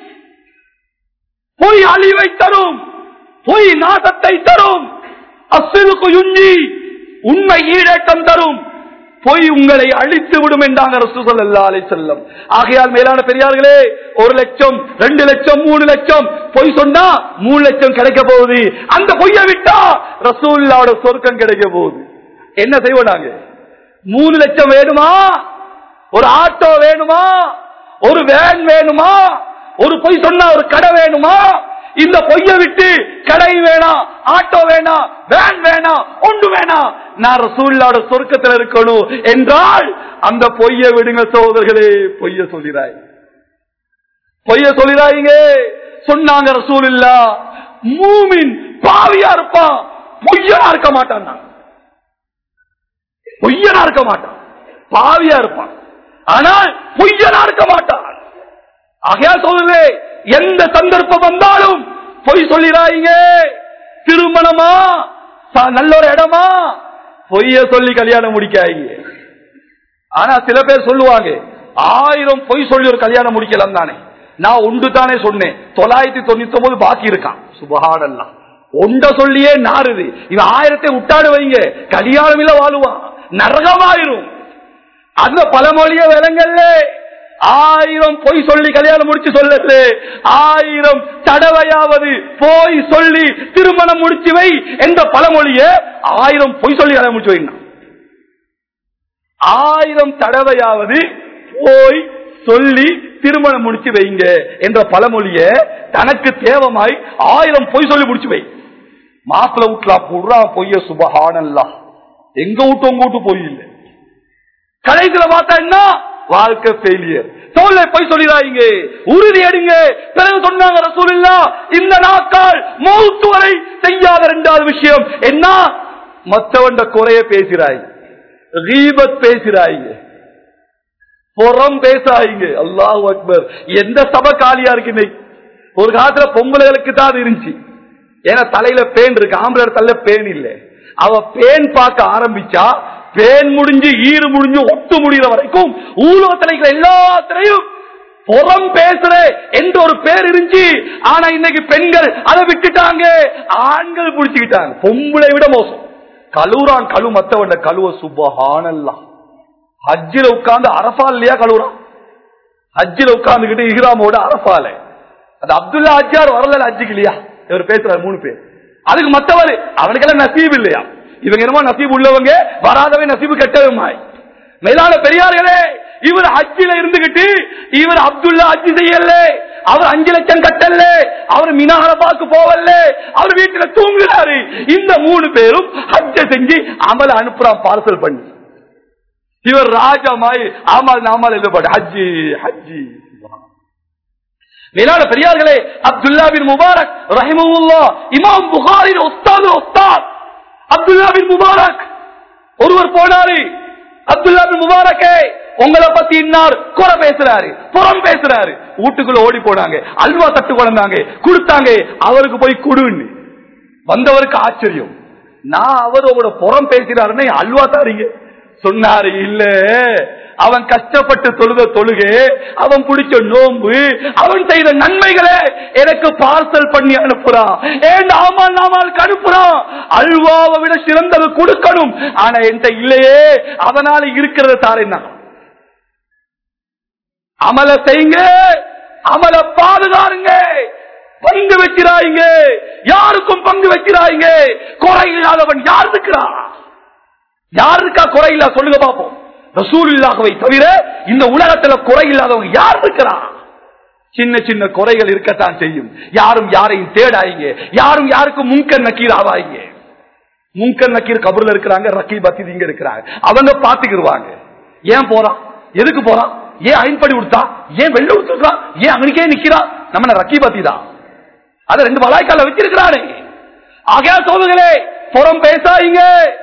பொய் அழிவை தரும், பொய் நாசத்தை தரும். அஸ்ஸிதுகு யுஞ்சி, உண்மை ஈடேற்றம் தரும், பொய் உங்களை அழித்து விடும் என்றாங்க ரசூல் ஸல்லல்லாஹு அலைஹி வஸல்லம். ஆகையால் மேலான பெரியார்களே, 1 லட்சம் 2 லட்சம் 3 லட்சம் பொய் சொன்னா 3 லட்சம் கிடைக்க போகுது. அந்த பொய்யை விட்டா ரசூலுல்லாஹ்வோட சொர்க்கம் கிடைக்க போகுது. என்ன செய்வோம் நாங்க? 3 லட்சம் வேணுமா? ஒரு ஆட்டோ வேணுமா? ஒரு வேன் வேணுமா? ஒரு பொய் சொன்னா ஒரு கடை வேணுமா? இந்த பொய்யை விட்டு கடை வேணாம், ஆட்டோ வேணாம், வேன் வேணாம், ஒன்று வேணாம், நான் ரசூலுல்லாஹ்வோட சொர்க்கத்தில் இருக்கணும் என்றால் அந்த பொய்யை விடுங்க சகோதரர்களே. பொய்ய சொல்லிராய், பொய்ய சொல்லிராய்ங்க. சொன்னாங்க ரசூலுல்லாஹ், மூமின் பாவியா இருப்பான், பொய்யா இருக்க மாட்டான். பொய்யனா இருக்க மாட்டான், பாவியா இருப்பான், ஆனால் பொய்யனா இருக்க மாட்டான். ஆகையா சொல்லுவே, எந்த சந்தர்ப்பம் வந்தாலும் பொய் சொல்லிடாதீங்க. திருமணமா, நல்ல ஒரு இடமா, பொய்ய சொல்லி கல்யாணம் முடிக்காதீங்க. ஆனா சில பேர் சொல்லுவாங்க, 1000 பொய் சொல்லி ஒரு கல்யாணம் முடிக்கலாம் தானே, நான் ஒன்று தானே சொன்னேன், 999 பாக்கி இருக்கான். சுபஹானல்லாஹ், ஒண்ட சொல்லியே நாறுது. இவன் 1000 விட்டாடு வைங்க, கல்யாணம் இல்ல வாழுவான், நரகமாயிரும். அந்த பழமொழிய விலங்கல்ல. 1000 பொய் சொல்லி கல்யாணம் முடிச்சு சொல்லல, 1000 தடவையாவது போய் சொல்லி திருமணம் முடிச்சு வை என்ற பழமொழிய 1000 பொய் சொல்லி கல்யாணம் முடிச்சு வைங்க. 1000 தடவையாவது போய் சொல்லி திருமணம் முடிச்சு வைங்க என்ற பழமொழிய தனக்கு தேவமாய் 1000 பொய் சொல்லி முடிச்சு வை. மாப்பிள்ள வீட்டுல போடுறா பொய்ய. சுபஹானல்லாஹ், எங்க வீட்டு உங்க வீட்டு பொய் இல்லை. கடைசியில பார்த்தா என்ன, வாழ்க்கை ஃபெயிலியர். தோல்லை போய் சொல்லிடாதீங்க, உறுதி எடுங்க. பிறகு சொன்னாங்க ரசூலுல்லாஹ், இந்த நாக்கால் மௌத் வரை செய்யாத இரண்டாவது விஷயம் என்ன, மற்றவண்ட குறைய பேசுறாய், கீபத் பேசுறாய்ங்க, புறம் பேசாதீங்க. அல்லாஹ் அக்பர். எந்த சபை காலியா இருக்கு? ஒரு காலத்துல பொம்பளைகளுக்கு தான் இருந்துச்சு, ஏன்னா தலையில பேன் இருக்கு, ஆம்பளை தலையில பேன் இல்ல. அவ பேன் பார்க்க ஆரம்பிச்சா, பேன் முடிஞ்சு ஈறு முடிஞ்சு ஒட்டு முடிகிற வரைக்கும் ஊழல் எல்லாத்திலையும் புறம் பேசுற என்ற ஒரு பேர் இருந்துச்சு. ஆனா இன்னைக்கு பெண்கள் அதை விட்டுட்டாங்க, ஆண்கள் பிடிச்சுக்கிட்டாங்க. பொம்பளை விட மோசம். கழுவுறான் கழு மத்தவண்ட கழுவ. சுபஹானல்லாஹ். ஹஜ்ஜில உட்கார்ந்து அரஃபா இல்லையா கழுவுறான், ஹஜ்ஜில உட்கார்ந்துகிட்டு இஹ்ராமோட அரஃபால. அது அப்துல்லா ஹஜ்ஜார் வரல ஹஜ்ஜுக்கு இல்லையா, இவர் பேசுறாரு 3 பேர். அதுக்கு மத்தவரு அவனுக்கெல்லாம் நசீப் இல்லையா, இவங்க என்னமோ நசீப் உள்ளவங்க, வராதவை நசீபு கெட்டவுமாய். மேலான பெரியார்களே, இவர் ஹஜ்ஜில இருந்துகிட்டு இவர் அப்துல்லா ஹஜ்ஜி செய்யல, அவர் 5 லட்சம் கட்டல, அவர் மினா அரஃபாக்கு போவல்ல, அவர் வீட்டுல தூங்குறாரு. இந்த 3 பேரும் ஹஜ்ஜ செஞ்சு அமல அனுப்புறான் பார்சல் பண்ணி. இவர் ராஜாமாய் ஆமால் நாமால் எழுதப்பட்ட ஹஜ்ஜி ஹஜ்ஜி. மேலான பெரியார்களே, அப்துல்லா பின் முபாரக் ரஹிமஹுல்லாஹ், இமாம் புகாரி உஸ்தாத் அப்துல்லா பின் முபாரக். ஒருவர் போனாரு, அப்துல்லா பின் முபாரக்கே, உங்களை பத்தி இன்னார் குறை பேசுறாரு, புறம் பேசுறாரு. வீட்டுக்குள்ள ஓடி போனாங்க, அல்வா தட்டு கொண்டாங்க, கொடுத்தாங்க. அவருக்கு போய் குடுன்னு. வந்தவருக்கு ஆச்சரியம், நான் அவரோட புறம் பேசுறாருன்னு அல்வா தாரீங்க சொன்னாரு. இல்ல, அவன் கஷ்டப்பட்டு தொழுத தொழுகை, அவன் பிடிச்ச நோம்பு, அவன் செய்த நன்மைகளை எனக்கு பார்சல் பண்ணி அனுப்புறான். ஏன் ஆமால் நாமாலுக்கு அனுப்புறான். அல்வாவை விட சிறந்தது கொடுக்கணும், ஆனா என்கிட்ட இல்லையே, அதனால இருக்கிறத தாரேன். அமல செய்யுங்க, அமல பாதுகாருங்க, பங்கு வைக்கிறாங்க, யாருக்கும் பங்கு வைக்கிறாங்க. குறை இல்லாதவன் யார் இருக்கிறான்? யார் இருக்கா குறை இல்ல சொல்லுங்க பாப்போம். ரசூலுல்லாஹ்வை தவிர இந்த உலகத்துல குறை இல்லாதவங்க யார் இருக்கிறான்? சின்ன சின்ன குறைகள் இருக்கத்தான் செய்யும். யாரும் யாரையும் தேடாயிங்க, யாரும் யாருக்கும் முன்கர் நக்கீர் ஆவாயிங்க. முன்கர் நக்கீர் கபூர்ல இருக்கிறாங்க, ரக்கீப் அத்தீத் இங்க இருக்கிறாங்க. அவங்க பாத்துக்கிடுவாங்க. ஏன் போறான், எதுக்கு போறான், ஏன் ஐன்படி கொடுத்தா, ஏன் வெள்ள கொடுத்துருக்கான், ஏன் அங்கனுக்கே நிக்கிறான், நம்ம ரக்கீப் அத்தீத் தான். அத 2 வலாய்க்கால வச்சிருக்கிறானே. ஆகையா சோதர்களே, புறம் பேசாதீங்க.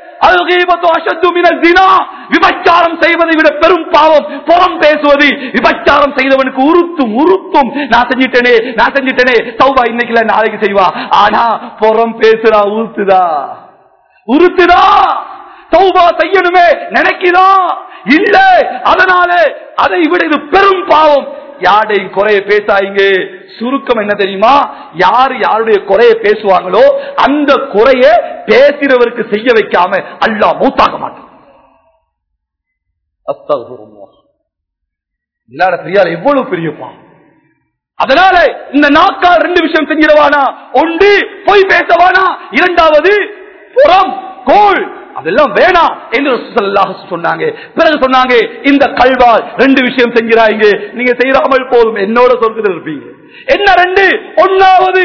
விபச்சாரம் செய்வதை விட பெரும் பாவம் புறம் பேசுவது. விபச்சாரம் செய்தவனுக்கு உறுத்தும் நான் செஞ்சிட்டேனே தௌபா இன்னைக்கு இல்ல நாளைக்கு செய்வா. ஆனா புறம் பேசுறா, உறுத்துதா, தௌபா செய்யணுமே நினைக்கிறா இல்ல. அதனால அதை விட இது பெரும் பாவம். யாரையும் குறைய பேசாதீங்க. சுருக்கம் என்ன தெரியுமா, யாரு யாருடைய குறைய பேசுவாங்களோ அந்த குறைய பேசுறவருக்கு செய்ய வைக்காம அல்லாஹ் மௌத்தாக மாட்டான். அஸ்தக்ஃபிருல்லாஹ். இல்லாத பெரியார் எவ்வளவு பெரியப்பா. அதனால இந்த நாக்கால் 2 விஷயம் செஞ்சிடவானா. ஒன்று போய் பேசவானா, 2வது புறம் கோள், அதெல்லாம் வேணாம் என்று சொன்னாங்க. பிறகு சொன்னாங்க, இந்த கல்வால் 2 விஷயம் செஞ்சிராங்க, நீங்க செய்யாமல் போதும் என்னோட சொல்றது இருப்பீங்க. என்ன 2? 1வது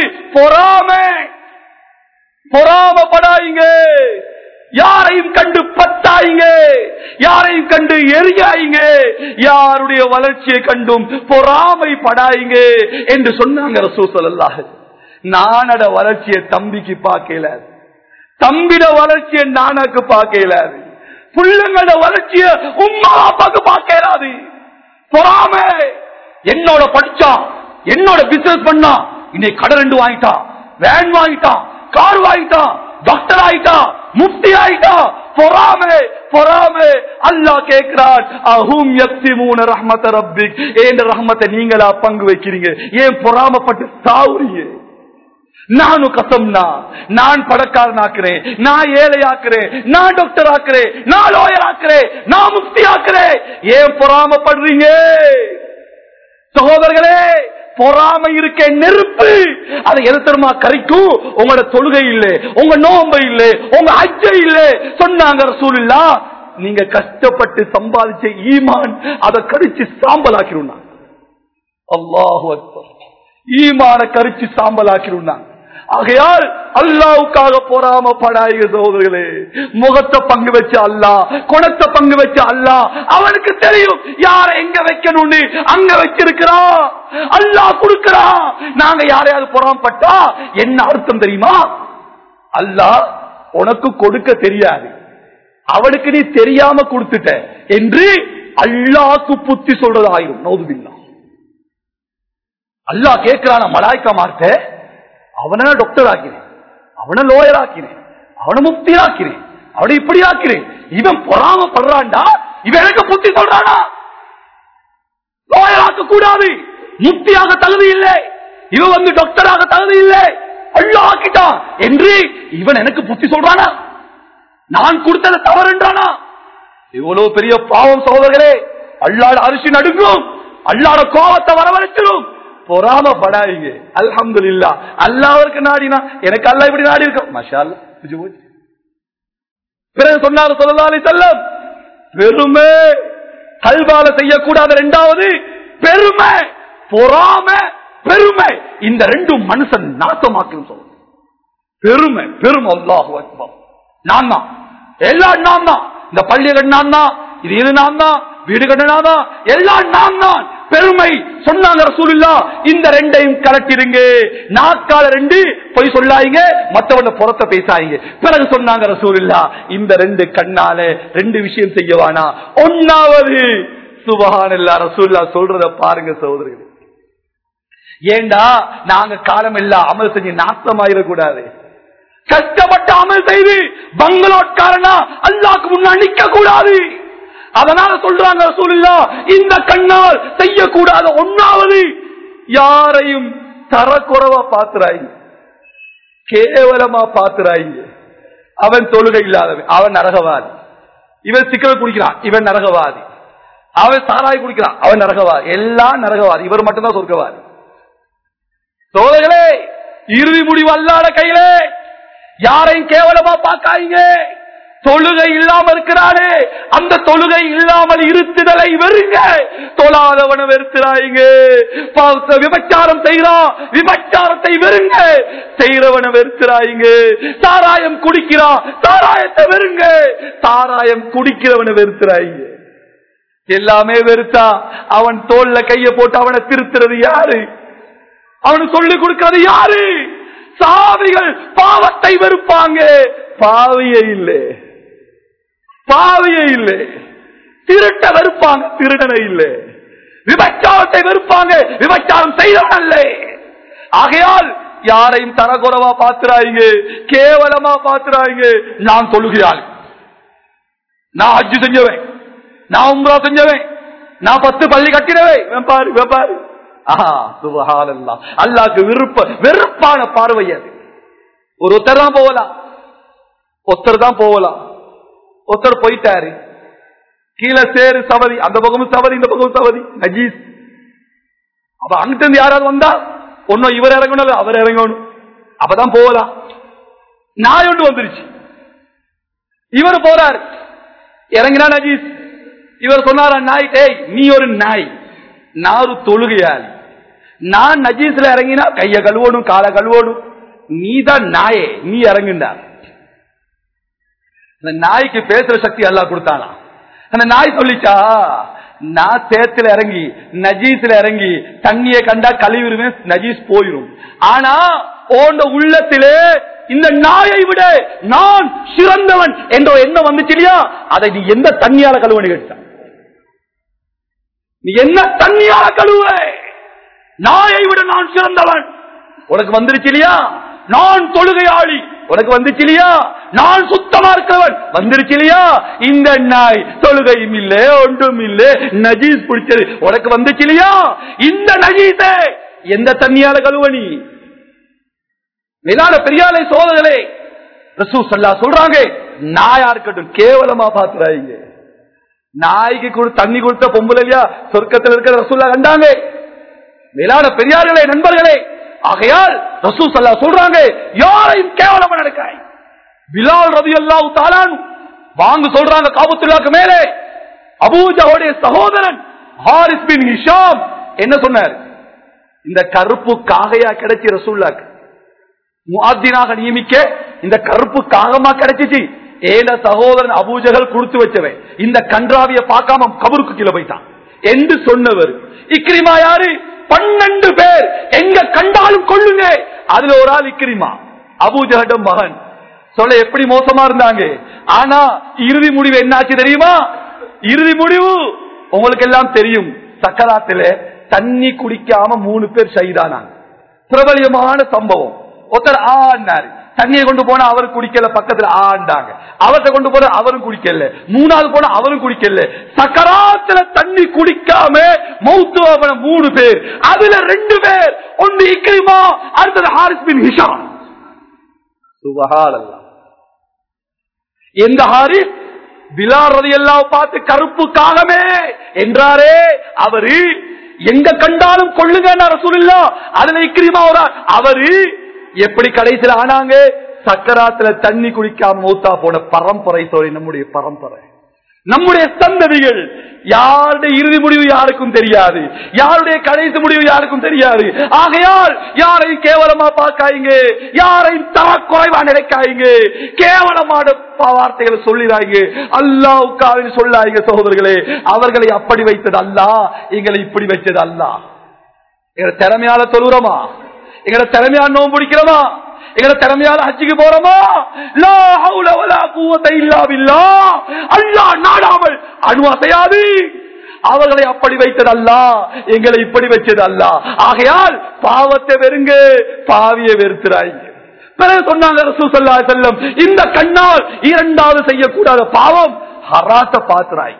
பொறாமப்படாதீங்க, யாரையும் கண்டு பத்தாயிங்க, யாரையும் கண்டு எரியாயிங்க, யாருடைய வளர்ச்சியை கண்டும் பொறாமைப்படாயிங்க என்று சொன்னாங்க ரசூல் ஸல்லல்லாஹு அலைஹி வஸல்லம். நானட வளர்ச்சியை தம்பிக்கு பார்க்கல, தம்பிட வளர்ச்சியை நானாக்கு பார்க்கல. பிள்ளைங்களோட வளர்ச்சிய உம்மா அப்பாக்கு பார்க்கலாது. பொறாமை. என்னோட படிச்சா, என்னோட பிசினஸ் பண்ணா, இன்னைக்கு கடை 2 வாங்கிட்டான், வேன் வாங்கிட்டான், கார் வாங்கிட்டான், டாக்டர் ஆயிட்டான், முஃப்தி ஆயிட்டான். பொறாமை பொறாமை. அல்லாஹ் கேட்கிறான், அஹும் யக்ஸிமூன ரஹ்மத ரப்பிக், ஏன் ரஹ்மத்தை நீங்களா பங்கு வைக்கிறீங்க? ஏன் பொறாமைப்பட்டு சாவுறீங்க? நானும் கசம்னா, நான் பணக்காரன் ஆக்குறேன், நான் ஏழை ஆக்குறேன், நான் டாக்டர் ஆக்குறேன், நான் லாயர் ஆக்குறேன், நான் முஃப்தி ஆக்குறேன். ஏன் பொறாமைப்படுறீங்க? சகோதரர்களே, பொறாமை இருக்க நெருப்பு. அதை எதிர்த்தமா கரிக்கும். உங்களோட தொழுகை இல்லை, உங்க நோம்பை இல்லை, உங்க ஹஜ்ஜை இல்லை. சொன்னாங்க ரசூலுல்லாஹ், நீங்க கஷ்டப்பட்டு சம்பாதிச்ச ஈமான் அதை கரிச்சு சாம்பலாக்கிருந்தாங்க. அல்லாஹு அக்பர். ஈமான கரிச்சு சாம்பலாக்கிருந்தாங்க. ஆகையால் அல்லாஹ்வுக்காக பொறாமப்படாதீங்க சகோதரர்களே. முகத்தை பங்கு வச்ச அல்லாஹ், குணத்தை பங்கு வச்ச அல்லாஹ், அவனுக்கு தெரியும் யாரை எங்க வைக்கணும்னு. அங்க வச்சிருக்கிறான், அல்லாஹ் கொடுக்கிறான். நாங்க யாரையாவது பொறாமப்பட்டா என்ன அர்த்தம் தெரியுமா? அல்லாஹ் உனக்கு கொடுக்க தெரியாது, அவனுக்கு நீ தெரியாம கொடுத்துட்ட என்று அல்லாஹ்க்கு புத்தி சொல்றதாயிரும். நௌதுபில்லாஹ். அல்லாஹ் கேட்கிறான மலாய்க்கா மார்த்த, அவனை டாக்டர் ஆக்கிறேன், அவனை லோயர் ஆக்கிறேன், அவனை முஃப்தி ஆக்கிறேன், அவனை இப்படி ஆக்கிறேன். இவன் பொறாமப்படுறான்டா, இவன் எனக்கு புத்தி சொல்றானா? லோயர் ஆக்க கூடாது, முஃப்தியாக தகுதி இல்லை, இவன் வந்து டாக்டராக தகுதி இல்லை, அல்லாஹ் ஆக்கிட்டான் என்று இவன் எனக்கு புத்தி சொல்றானா? நான் கொடுத்தது தவறுன்றானா? இவ்வளவு பெரிய பாவம் சகோதரர்களே. அல்லாஹ் அரிசி நடுங்கும், அல்லாஹ் கோபத்தை வரவழைச்சிடும். பொறாமப்படாதீங்க. அல்ஹம்துலில்லாஹ். அல்லாஹ்வுக்கு நாடினா எனக்கு அல்லாஹ் இப்படி நாடி இருக்க மாஷா அல்லாஹ். பிறகு சொன்னார் ஸல்லல்லாஹு அலைஹி வஸல்லம், பெருமை கல்வால செய்யக்கூடாத. இரண்டாவது பெருமை, பொறாமை, பெருமை. இந்த ரெண்டும் மனுஷன் நாசமாக்கும் சொல்ல. பெருமை பெருமை. அல்லாஹு அக்பர். நான் தான், எல்லாம் நான் தான். இந்த பள்ளி கட்டினா தான், இது நான் தான், வீடு கட்டினா தான், எல்லாம் நான் தான். பெருமை. சொன்னாங்க ரசூலுல்லாஹ், இந்த ரெண்டையும் கலட்டிருங்க. நாக்கால 2 பொய் சொல்லாதீங்க, மத்தவன புறத்தை பேசாதீங்க. பிறகு சொன்னாங்க ரசூலுல்லாஹ், இந்த 2 கண்ணால 2 விஷயம் செய்யவானா. ஒன்னாவது சுப்ஹானல்லாஹ், ரசூலுல்லாஹ் சொல்றத பாருங்க சகோதரர்களே. ஏண்டா நாங்க காலம் எல்லாம் அமல் செஞ்சு நாசமாயிடக்கூடாது. கஷ்டப்பட்டு அமல் செய்து பங்களோட்காரனா அல்லாஹ்க்கு முன்னாடி நிக்க கூடாது. அதனால சொல்றாங்க ரசூலுல்லாஹ், இந்த கண்ணால் செய்யக்கூடாத ஒன்னாவது, யாரையும் தரக்குறைவா பாத்துறாங்க, கேவலமா பாத்துறாங்க. அவன் தொழுகை இல்லாதவன், அவன் நரகவாதி. இவன் சிக்கல் குடிக்கிறான், இவன் நரகவாதி. அவன் சாராய் குடிக்கிறான், அவன் நரகவாதி. எல்லாம் நரகவாதி, இவர் மட்டும்தான் சொர்க்கவாதி. சோதர்களே, இறுதி முடிவு அல்லாஹ்வுடைய கையிலே. யாரையும் கேவலமா பார்க்காதீங்க. தொழுகை இல்லாம இருக்கிறானே, அந்த தொழுகை இல்லாமல் இருத்துதலை வெறுங்க. தொழாதவனை வெறுத்துறாங்க. விபச்சாரம் செய்கிறான், விபச்சாரத்தை வெறுங்க. செய்கிறவனை வெறுத்துறாங்க. சாராயம் குடிக்கிறான், சாராயத்தை வெறுங்க. சாராயம் குடிக்கிறவனை வெறுத்துறாங்க. எல்லாமே வெறுத்தா அவன் தோல்ல கைய போட்டு அவனை திருத்துறது யாரு? அவனுக்கு சொல்லிக் கொடுக்கிறது யாரு? சாவிகள் பாவத்தை வெறுப்பாங்க, பாவியே இல்லை, பாவியே இல்லை. திருட்ட வெறுப்பாங்க, திருடனை இல்லை. விபச்சாரத்தை வெறுப்பாங்க, விபச்சாரம் செய்தவன் அல்ல. ஆகையால் யாரையும் தரக்குறைவா பாத்துறாங்க, கேவலமா பாத்துறாங்க. நான் சொல்லுகிறாள், நான் ஹஜ் செஞ்சவன், நான் உம்ரா செஞ்சவன், நான் 10 பள்ளி கட்டினவன். பாரு பாரு, அல்லாஹ்க்கு வெறுப்பான பார்வை அது. ஒருத்தர் தான் போகலாம், ஒருத்தர் தான் போகலாம். ஒருத்தர் போயிட்டாரு, கீழே சேரு சவதி, அந்த பக்கமும் சவதி, இந்த பக்கமும் சவதி, நஜீஸ். அப்ப அங்கிட்ட இருந்து யாராவது வந்தா ஒன்னும் இவர் இறங்கணும், அவர் இறங்கணும், அப்பதான் போகலாம். நாய் ஒன்று வந்துருச்சு, இவர் போறாரு, இறங்கினா நஜீஸ். இவர் சொன்னாரா நாய், டேய் நீ ஒரு நாய், நான் ஒரு தொழுகையாளி, நான் நஜீஸ்ல இறங்கினா கைய கழுவணும், காலை கழுவணும், நீதான் நாயே, நீ இறங்குண்டா. அந்த நாய்க்கு பேசுற சக்தி அல்லாஹ் கொடுத்தானா? அந்த நாய் சொல்லிச்சா, நான் சேத்துல இறங்கி நஜீஸ்ல இறங்கி தண்ணியை கண்டா கழுவிடுவேன், நஜீஸ் போயிடும். ஆனா உள்ள உள்ளத்திலே இந்த நாயை விட நான் சிறந்தவன் என்ற என்ன வந்துச்சு இல்லையா, அதை நீ எந்த தண்ணியால கழுவனு கேட்ட, நீ என்ன தண்ணியால கழுவ, நாயை விட நான் சிறந்தவன் உனக்கு வந்துருச்சு இல்லையா, நான் தொழுகையாளி உனக்கு வந்துச்சு இல்லையா, நான் சுத்தமா இருக்கிறவன் வந்துருச்சு இல்லையா, இந்த நாய் தொழுகையும் இல்ல ஒன்றும் இல்ல நஜீஸ் பிடிச்சது உனக்கு வந்துச்சு இல்லையா, இந்த நஜீஸை எந்த தண்ணியால கழுவனி. மேலான பெரியாலை சோதர்களே, ரசூல் ஸல்லல்லாஹு சொல்றாங்க, நாயா இருக்கட்டும் கேவலமா பாத்துறாங்க. நாய்க்கு தண்ணி கொடுத்த பொம்பளை இல்லையா சொர்க்கத்தில் இருக்கிற ரசூல்லா கண்டாங்க. மேலான பெரியார்களே நண்பர்களே, ஆகையால் ரசூல் ஸல்லல்லாஹு சொல்றாங்க, யாரையும் கேவலமா நடக்காய். பிலால் ரலியல்லாஹு தஆலா வாங்க சொல்றாங்க காபத்துல்லாஹ்க்கு மேலே, அபூஜஹலுடைய சகோதரன் ஹாரிஸ் பின் ஹிஷாம் என்ன சொன்னார், இந்த கருப்பு காகையா கிடைச்சி ரசூலுல்லாஹ்க்கு முஅத்தினாக நியமிக்க இந்த கருப்பு காகமா கிடைச்சிச்சு, ஏல சகோதரன் அபூஜஹல் கொடுத்து வச்சவன் இந்த கன்றாவிய பார்க்காம கபருக்கு கீழே போயிட்டான் என்று சொன்னவர். இக்ரிமா யாரு, 12 பேர் எங்க கண்டாலும் கொள்ளுங்க, அதுல ஒரு ஆள் இக்ரிமா அபூஜஹலின் மகன். சொல்ல எப்படி மோசமா இருந்தாங்க. ஆனா இறுதி முடிவு என்னாச்சு தெரியுமா, இறுதி முடிவு உங்களுக்கு எல்லாம் தெரியும். சக்கராத்துல தண்ணி குடிக்காம 3 பேர் ஷஹீதானாங்க. பிரபலியமான சம்பவம். ஒருத்தர் ஆண்டாரு, தண்ணியை கொண்டு போனா அவர் குடிக்கல, பக்கத்துல ஆண்டாங்க, அவர்கிட்ட கொண்டு போன அவரும் குடிக்கல, 3வது போன அவரும் குடிக்கல. சக்கராத்துல தண்ணி குடிக்காம மௌத்துவான 3 பேர், அதுல 2 பேர், ஒன்று இக்ரிமா, அடுத்தது ஹாரிஸ் பின் ஹிஷாம். சுப்ஹானல்லாஹ். எந்த ஹாரிஸ் பிலால் ரலியல்லாஹு பார்த்து கருப்பு காகமே என்றாரே, அவரு எங்க கண்டாலும் கொள்ளுங்க ரசூலுல்லாஹ். அதுல இக்ரிமா அவரு எப்படி கடைசியில் ஆனாங்க, சக்கராத்துல தண்ணி குடிக்காம மௌத்தா போன பரம்பரை. தோழி, நம்முடைய பரம்பரை, நம்முடைய சந்ததிகள், யாருடைய இறுதி முடிவு யாருக்கும் தெரியாது, யாருடைய கடைசி முடிவு யாருக்கும் தெரியாது. ஆகையால் யாரையும் கேவலமா பார்க்காங்க, யாரையும் தரக்குறைவா நினைக்காங்க, கேவலமான வார்த்தைகளை சொல்லிடாங்க, அல்லாஹ்வுக்காக சொல்லாங்க. சகோதரர்களே, அவர்களை அப்படி வைத்தது அல்லாஹ், எங்களை இப்படி வச்சது அல்லாஹ். எங்க திறமையால தொழுறோமா, எங்களை திறமையால நோன்பு பிடிக்கிறோமா, எங்களை திறமையால ஹஜ்ஜுக்கு போறோமா, லா ஹவுல வலா குவத இல்லா பில்லாஹ். அல்லாஹ் நாடாமல் அணு அசையாது. அவர்களை அப்படி வைத்தது அல்லாஹ், எங்களை இப்படி வச்சது அல்லாஹ். ஆகையால் பாவத்தை வெறுங்க, பாவியை வெறுத்துறாங்க. பிறகு சொன்னாங்க ரசூல் ஸல்லல்லாஹு அலைஹி வஸல்லம், இந்த கண்ணால் 2வது செய்யக்கூடாத பாவம் ஹராத்த பாத்துறாய்.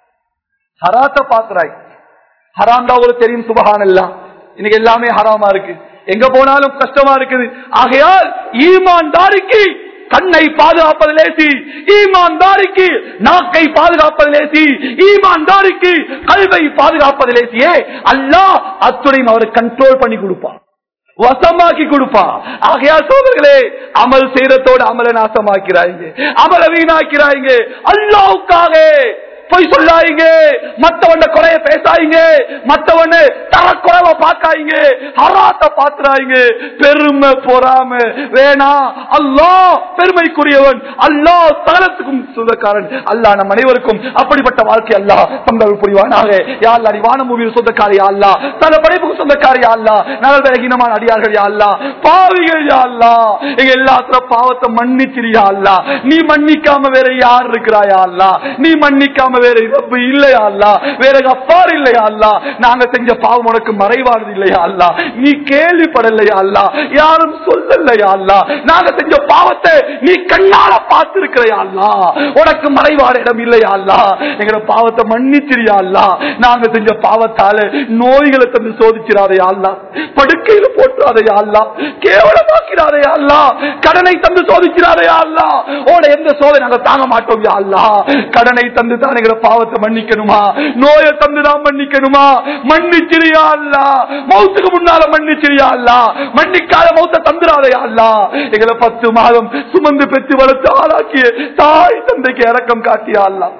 ஹராத்த பாத்துறாய். ஹராம் தான் ஒரு தெரியும். சுப்ஹானல்லாஹ், இன்னைக்கு எல்லாமே ஹராமா இருக்கு, எங்க போனாலும் கஷ்டமா இருக்குது. ஆகையால் ஈமான்தாரிக்கு கண்ணை பாதுகாப்பது லேசி, ஈமான்தாரிக்கு நாக்கை பாதுகாப்பது லேசி, ஈமான்தாரிக்கு கல்வை பாதுகாப்பது லேசியே. அல்லாஹ் அத்துணையும் அவரை கண்ட்ரோல் பண்ணி கொடுப்பான், வசமாக்கி கொடுப்பான். ஆகையால் சோதர்களே, அமல் செய்யறதோடு அமல நாசமாக்கிறாங்க, அமல வீணாக்கிறாங்க. அல்லாஹ்வுக்காக பொய் சொல்லாங்க, மத்தவண்ட குறைய பேசாங்க, மத்தவண்ண தரக்குறைவ பாக்காங்க, ஹராத்த பாத்துறாங்க. பெருமை பொறாம வேணா, அல்லாஹ் பெருமைக்குரியவன், அல்லாஹ் சகலத்துக்கும் சொந்தக்காரன். அல்லாஹ் நம் அனைவருக்கும் அப்படிப்பட்ட வாழ்க்கை அல்லாஹ் தந்தல் புரிவானாக. யா அல்லாஹ், நீ வானபூமியில் சொந்தக்காரி யா அல்லாஹ், தன படைப்புக்கு சொந்தக்காரி யா அல்லாஹ், நலல் விலகினமான அடியார்கள் யா அல்லாஹ், பாவிகள் யா அல்லாஹ், எங்க எல்லாத்துல பாவத்தை மன்னிச்சிரியா அல்லாஹ். நீ மன்னிக்காம வேற யார் இருக்கிறாயா அல்லாஹ், நீ மன்னிக்காம வேற ரப்பு இல்லையா அல்லாஹ், வேற கஃபார் இல்லையா அல்லாஹ். நாங்க செஞ்ச பாவம் உனக்கு மறைவானது இல்லையா அல்லாஹ், நீ கேள்விப்படலையா அல்லாஹ், யாரும் சொல்லலையா அல்லாஹ். நாங்க செஞ்ச பாவத்தை நீ கண்ணால பார்த்திருக்கிறையா அல்லாஹ், உனக்கு மறைவான இடம் இல்லையா அல்லாஹ். எங்களோட பாவத்தை மன்னிச்சிரியா அல்லாஹ். நாங்க செஞ்ச பாவத்தால நோய்களை தந்து சோதிச்சிடாதையா அல்லாஹ், படுக்கையில போட்டுறாதையா அல்லாஹ், கேவலமாக்கிறாதையா அல்லாஹ், கடனை தந்து சோதிச்சிடாதையா அல்லாஹ். உன எந்த சோதனை நாங்க தாங்க மாட்டோம் யா அல்லாஹ். கடனை தந்து தான் எங்களை பாவத்தை மன்னிக்கணுமா, நோயை தந்துதான் மன்னிக்கணுமா, மன்னிச்சிரியா அல்லாஹ். மௌத்துக்கு முன்னால மன்னிச்சிரியா அல்லாஹ், மன்னிக்காத மௌத்த தந்துராதையா அல்லாஹ். எங்களை 10 மாதம் சுமந்து பெற்று வளர்த்து ஆளாக்கிய தாய் தந்தைக்கு இரக்கம் காட்டியா அல்லாஹ்,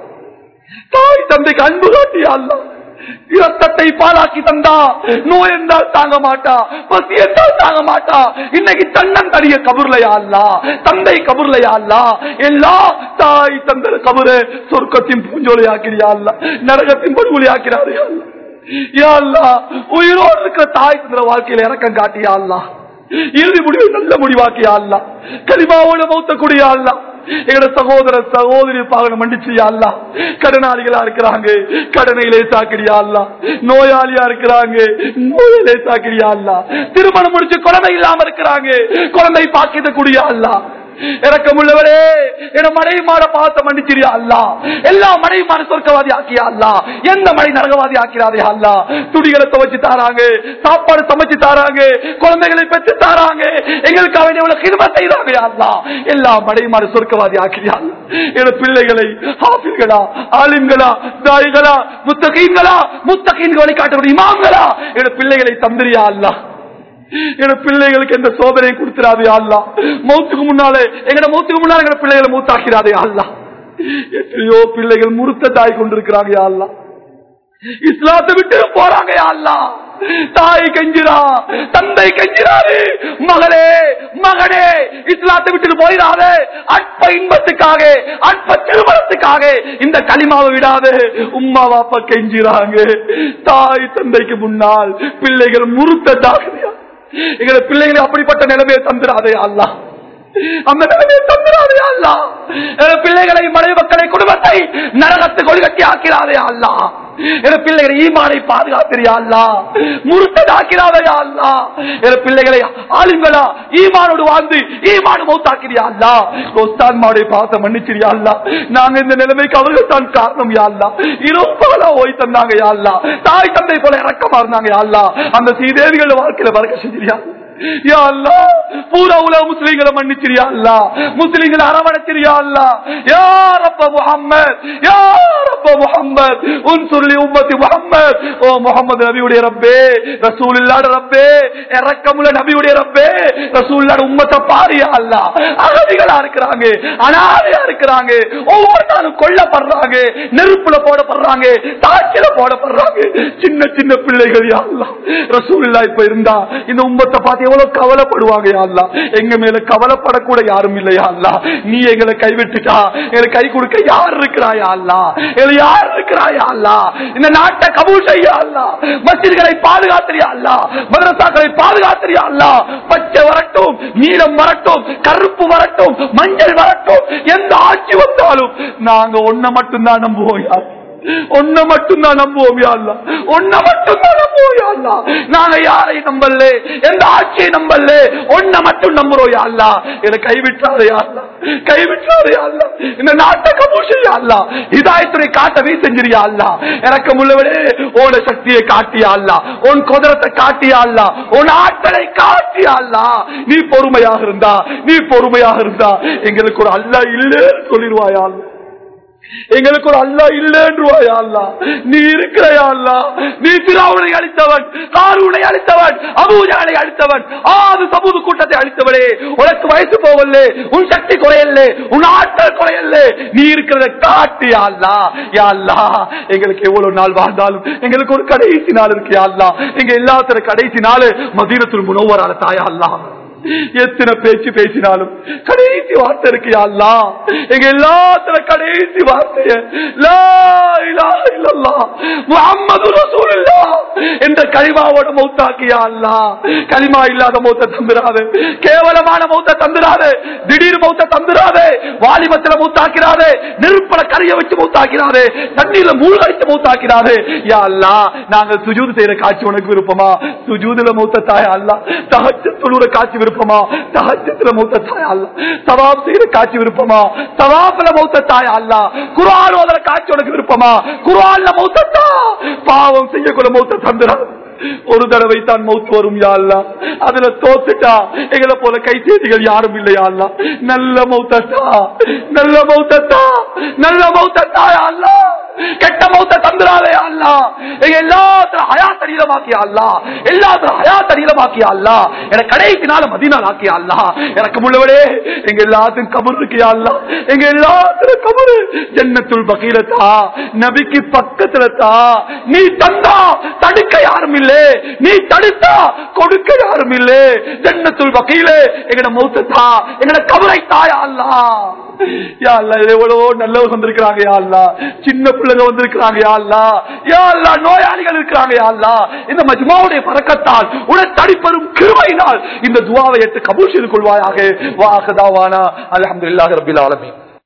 தாய் தந்தைக்கு அன்பு காட்டியா அல்லாஹ். இரத்தத்தை பாலாக்கி தந்தா, நோய் என்றால் தாங்க மாட்டா, பசி என்றால் தாங்க மாட்டா. இன்னைக்கு தன்னன் தனிய கபூர்லையா அல்லாஹ், தந்தை கபூர்லையா அல்லாஹ். எல்லா தாய் தந்தை கபூரை சொர்க்கத்தின் பூஞ்சோலையாக்கிறியா அல்லாஹ், நரகத்தின் படுகொலையாக்கிறாரியா அல்லாஹ். யா அல்லாஹ், உயிரோடு இருக்கிற தாய் தந்தை வாழ்க்கையில இறக்கம் காட்டியா அல்லாஹ். இறுதி முடிவை நல்ல முடிவாக்கியா அல்லாஹ். கலிமாவோட மௌத்த கூடியா அல்லாஹ். எங்களோட சகோதர சகோதரி பாகன மன்னிச்சு யா அல்லாஹ். கடனாளிகளா இருக்கிறாங்க, கடனை லேசாக்கிறியா அல்லாஹ். நோயாளியா இருக்கிறாங்க, நோயை லேசாக்கிறியா அல்லாஹ். திருமணம் முடிச்சு குழந்தை இல்லாம இருக்கிறாங்க, குழந்தை பாக்கியத்தை கூடிய அல்லாஹ். இறக்கமுள்ளவரே, என மனைவிமான பாசம் மன்னிச்சிரியா அல்லா. எல்லா மனைவிமான சொர்க்கவாதி ஆக்கியா அல்லா. எந்த மனை நரகவாதி ஆக்கிறாதே அல்லா. துணிகளை துவைச்சு தாராங்க, சாப்பாடு சமைச்சு தாராங்க, குழந்தைகளை பெற்று தாராங்க, எங்களுக்கு அவன் எவ்வளவு கிருபை செய்தாங்க அல்லா. எல்லா மனைவிமான சொர்க்கவாதி ஆக்கியா அல்லா. என பிள்ளைகளை ஹாஃபிஸ்களா, ஆலிம்களா, தாய்களா, முத்தகீன்களா, முத்தகீன்களை காட்டக்கூடிய இமாம்களா என பிள்ளைகளை தந்திரியா அல்லா. எங்க பிள்ளைகளுக்கு எந்த சோதனையை கொடுத்துறாதே அல்லா. மௌத்துக்கு முன்னாலே எங்க பிள்ளைகளை மூத்தாக்கிறாதே அல்லா. எத்தனையோ பிள்ளைகள் முறுத்தாய் கொண்டிருக்கிறாங்க அல்லா. இஸ்லாத்தை விட்டு போறாங்க அல்லா. தாய் கெஞ்சிரா, தந்தை கெஞ்சிராரு, மகளே மகனே இஸ்லாத்தை விட்டு போயிடாதே. அற்ப இன்பத்துக்காக, அற்ப திருமணத்துக்காக இந்த களிமாவை விடாது. உம்மா வாப்பா கெஞ்சிராங்க. தாய் தந்தைக்கு முன்னால் பிள்ளைகள் முறுத்தாக்குறியா. எங்களை பிள்ளைகளை அப்படிப்பட்ட நிலைமையை தந்துடாதே அல்லா. அந்த நிலைமையை தந்துடாதே அல்லா. பிள்ளைகளை, மனைவி மக்களை, குடும்பத்தை நரகத்துக்கு ஒளிகட்டி ஆக்கிறாதே அல்லா. பிள்ளைகளை ஈமானை பாதுகாத்திரியா அல்லா. முறுத்ததாக்கிறாதே அல்லா. பிள்ளைகளை ஆளுங்களா ஈமானோடு வாழ்ந்து ஈமானு மௌத்தாக்கிறியா அல்லா. உஸ்தாத்மாவுடைய பாசம் மன்னிச்சிரியா அல்லா. நாங்க இந்த நிலைமைக்கு அவர்கள் தான் காரணம் யா அல்லா. இருப்பவளா ஓய் தந்தாங்க யா அல்லா. தாய் தந்தை போல இறக்கமா இருந்தாங்க யா அல்லா. அந்த சீதேவிகள் வாழ்க்கையில வரக்க செஞ்சிரியா யா அல்லா. பூரா உலக முஸ்லிம்களை மன்னிச்சிரியா அல்லா. முஸ்லிம்களை அரவணைச்சிரியா அல்லா. யா ரப்ப முஹம்மத், யா ரப்ப முஹம்மத், உன்சுர் லி உம்மத்தி முஹம்மத். ஓ முஹம்மது நபியுடைய ரப்பே, ரசூலுல்லாஹ் ரப்பே, இரக்கமுள்ள நபியுடைய ரப்பே, ரசூலுல்லாஹ் உம்மத்தை பாரியா அல்லா. அகதிகளா இருக்கிறாங்க, அனாதையா இருக்கிறாங்க, ஒவ்வொரு நாளும் கொல்லப்படுறாங்க, நெருப்புல போடப்படுறாங்க, தாக்கில போடப்படுறாங்க, சின்ன சின்ன பிள்ளைகள் யா அல்லா. ரசூலுல்லாஹ் இப்ப இருந்தா இந்த உம்மத்தை பார்த்து எவ்வளவு கவலைப்படுவாங்க யா அல்லா. எங்க மேல கவலைப்படக்கூட யாரும் இல்லையா அல்லா. நீ எங்களை கைவிட்டுட்டா எங்களுக்கு கை கொடுக்க யார் இருக்கிறாயா அல்லா. யார் இருக்கிறாயா அல்லா. இந்த நாட்டை கபூல் செய்ய அல்லா. மஸ்ஜித்களை பாதுகாத்திரியா அல்லா. மதரசாக்களை பாதுகாத்திரியா அல்லா. பச்சை வரட்டும், நீலம் வரட்டும், கருப்பு வரட்டும், மஞ்சள் வரட்டும், எந்த ஆட்சி வந்தாலும் நாங்க ஒன்ன மட்டும்தான் நம்புவோம் யா. ஒன்ன மட்டும்தான் நம்புவோம் யா அல்லா. ஒன்ன மட்டும்தான் நம்புவோம் யா அல்லா. நாங்க யாரை நம்பல, எந்த ஆட்சியை நம்பல, ஒன்ன மட்டும் நம்புறோம் யா அல்லா. என்னை கைவிட்டாதே யா அல்லா. கைவிட்டாதே யா அல்லா. இந்த நாட்டை கபூல் செய்ய அல்லா. ஹிதாயத்தை காட்டவே செஞ்சிரியா அல்லா. எனக்கு முள்ளவரே ஓட சக்தியை காட்டியா அல்லா. உன் குதிரத்தை காட்டியா அல்லா. உன் ஆற்றலை காட்டியா அல்லா. நீ பொறுமையாக இருந்தா, நீ பொறுமையாக இருந்தா எங்களுக்கு ஒரு அல்லா இல்லைன்னு சொல்லிடுவாயா அல்லா. எங்களுக்கு ஒரு அல்லா இல்லைன்றுவாயா அல்லா. நீ இருக்கிறயா அல்லா. நீ பிராவுனை அழித்தவன், காரூனை அழித்தவன், அபூஜாலை அழித்தவன், ஆது சமூக கூட்டத்தை அழித்தவனே. உனக்கு வயசு போகல, உன் சக்தி குறையல்ல, உன் ஆற்றல் குறையல்ல. நீ இருக்கிறத காட்டியா அல்லா. யா அல்லா, எங்களுக்கு எவ்வளவு நாள் வாழ்ந்தாலும் எங்களுக்கு ஒரு கடைசி நாள் இருக்கு யா அல்லா. எங்க எல்லாத்திர கடைசி நாள் மதீனத்துல் முனவ்வரால தாயா அல்லா. எத்தனை பேச்சு பேசினாலும் கடைசி வார்த்தை இருக்கு யா அல்லாஹ். எங்க எல்லாத்துல கடைசி வார்த்தைய லா இலாஹ இல்லல்லாஹ் முஹம்மது ரசூலுல்லாஹ் என்ற கலிமாவோட மௌத்தாக்கி யா அல்லாஹ். கலிமா இல்லாத மௌத்தை தந்துராதே, கேவலமான மௌத்தை தந்துராதே, திடீர் மௌத்தை தந்துராதே, வாலிபத்துல மௌத்தாக்கிறாதே, நெருப்பல கரிய வச்சு மௌத்தாக்கிறாதே, தண்ணீர்ல மூழ்கடிச்சு மௌத்தாக்கிறாதே. யா அல்லாஹ், நாங்க சுஜூத் செய்யற காட்சி உனக்கு விருப்பமா? சுஜூதுல மௌத்த தாயா அல்லாஹ். தஹஜ்ஜுத் தொழுற காட்சி விருப்பமா? தஹஜ்ஜுத்ல மௌத்த தாயா அல்லாஹ். தவாப் செய்யற காட்சி விருப்பமா? தவாப்ல மௌத்த தாயா அல்லாஹ். குர்ஆன் ஓதுற காட்சி உனக்கு விருப்பமா? குர்ஆன்ல மௌத்த தா. பாவம் செய்யக்கூட மௌத்த தந்துரா. ஒரு தடவை தான் மௌத் வரும் யா அல்லாஹ். அதுல தோத்துட்டா எங்களை போல கைசேதிகள் யாரும் இல்லையா அல்லாஹ். நல்ல மௌத்தா, நல்ல மௌத்தா, நல்ல மௌத்தா யா அல்லாஹ். கெட்ட மௌத்த தந்துராதே அல்லாஹ். எங்க எல்லாத்துல ஹயாத் அடிலமாக்கியா அல்லாஹ். எல்லாத்துல ஹயாத் அடிலமாக்கியா அல்லாஹ். எனக்கு கடைசி நாள மதீனால ஆக்கியா அல்லாஹ். எனக்கு முள்ளவடே எங்க எல்லாத்துக்கும் கபர் இருக்கியா அல்லாஹ். எங்க எல்லாத்துல கபர் ஜன்னத்துல் பகீல தா, நபிக்கு பக்கத்துல தா. நீ தந்தா தடுக்க யாரும் இல்ல, நீ தடுத்தா கொடுக்க யாரும் இல்ல. ஜன்னத்துல் பகீல எங்கட மௌத்த தா, எங்கட கபரை தாயா அல்லாஹ். யா அல்லாஹ், எவ்வளவோ நல்லவங்க வந்திருக்கிறாங்க யா அல்லாஹ். சின்ன பிள்ளைங்க வந்திருக்கிறாங்க யா அல்லாஹ். யா அல்லாஹ், நோயாளிகள் இருக்கிறாங்க கேட்கிறாங்க, யா அல்லாஹ் இந்த மஜ்மாவுடைய பரக்கத்தால் உனது தடிப்பெரும் கிருபையினால் இந்த துஆவை ஏற்று கபூல் செய்து கொள்வாயாக. வா ஆகிரு தஅவானா அல்ஹம்துலில்லாஹி ரப்பில் ஆலமீன்.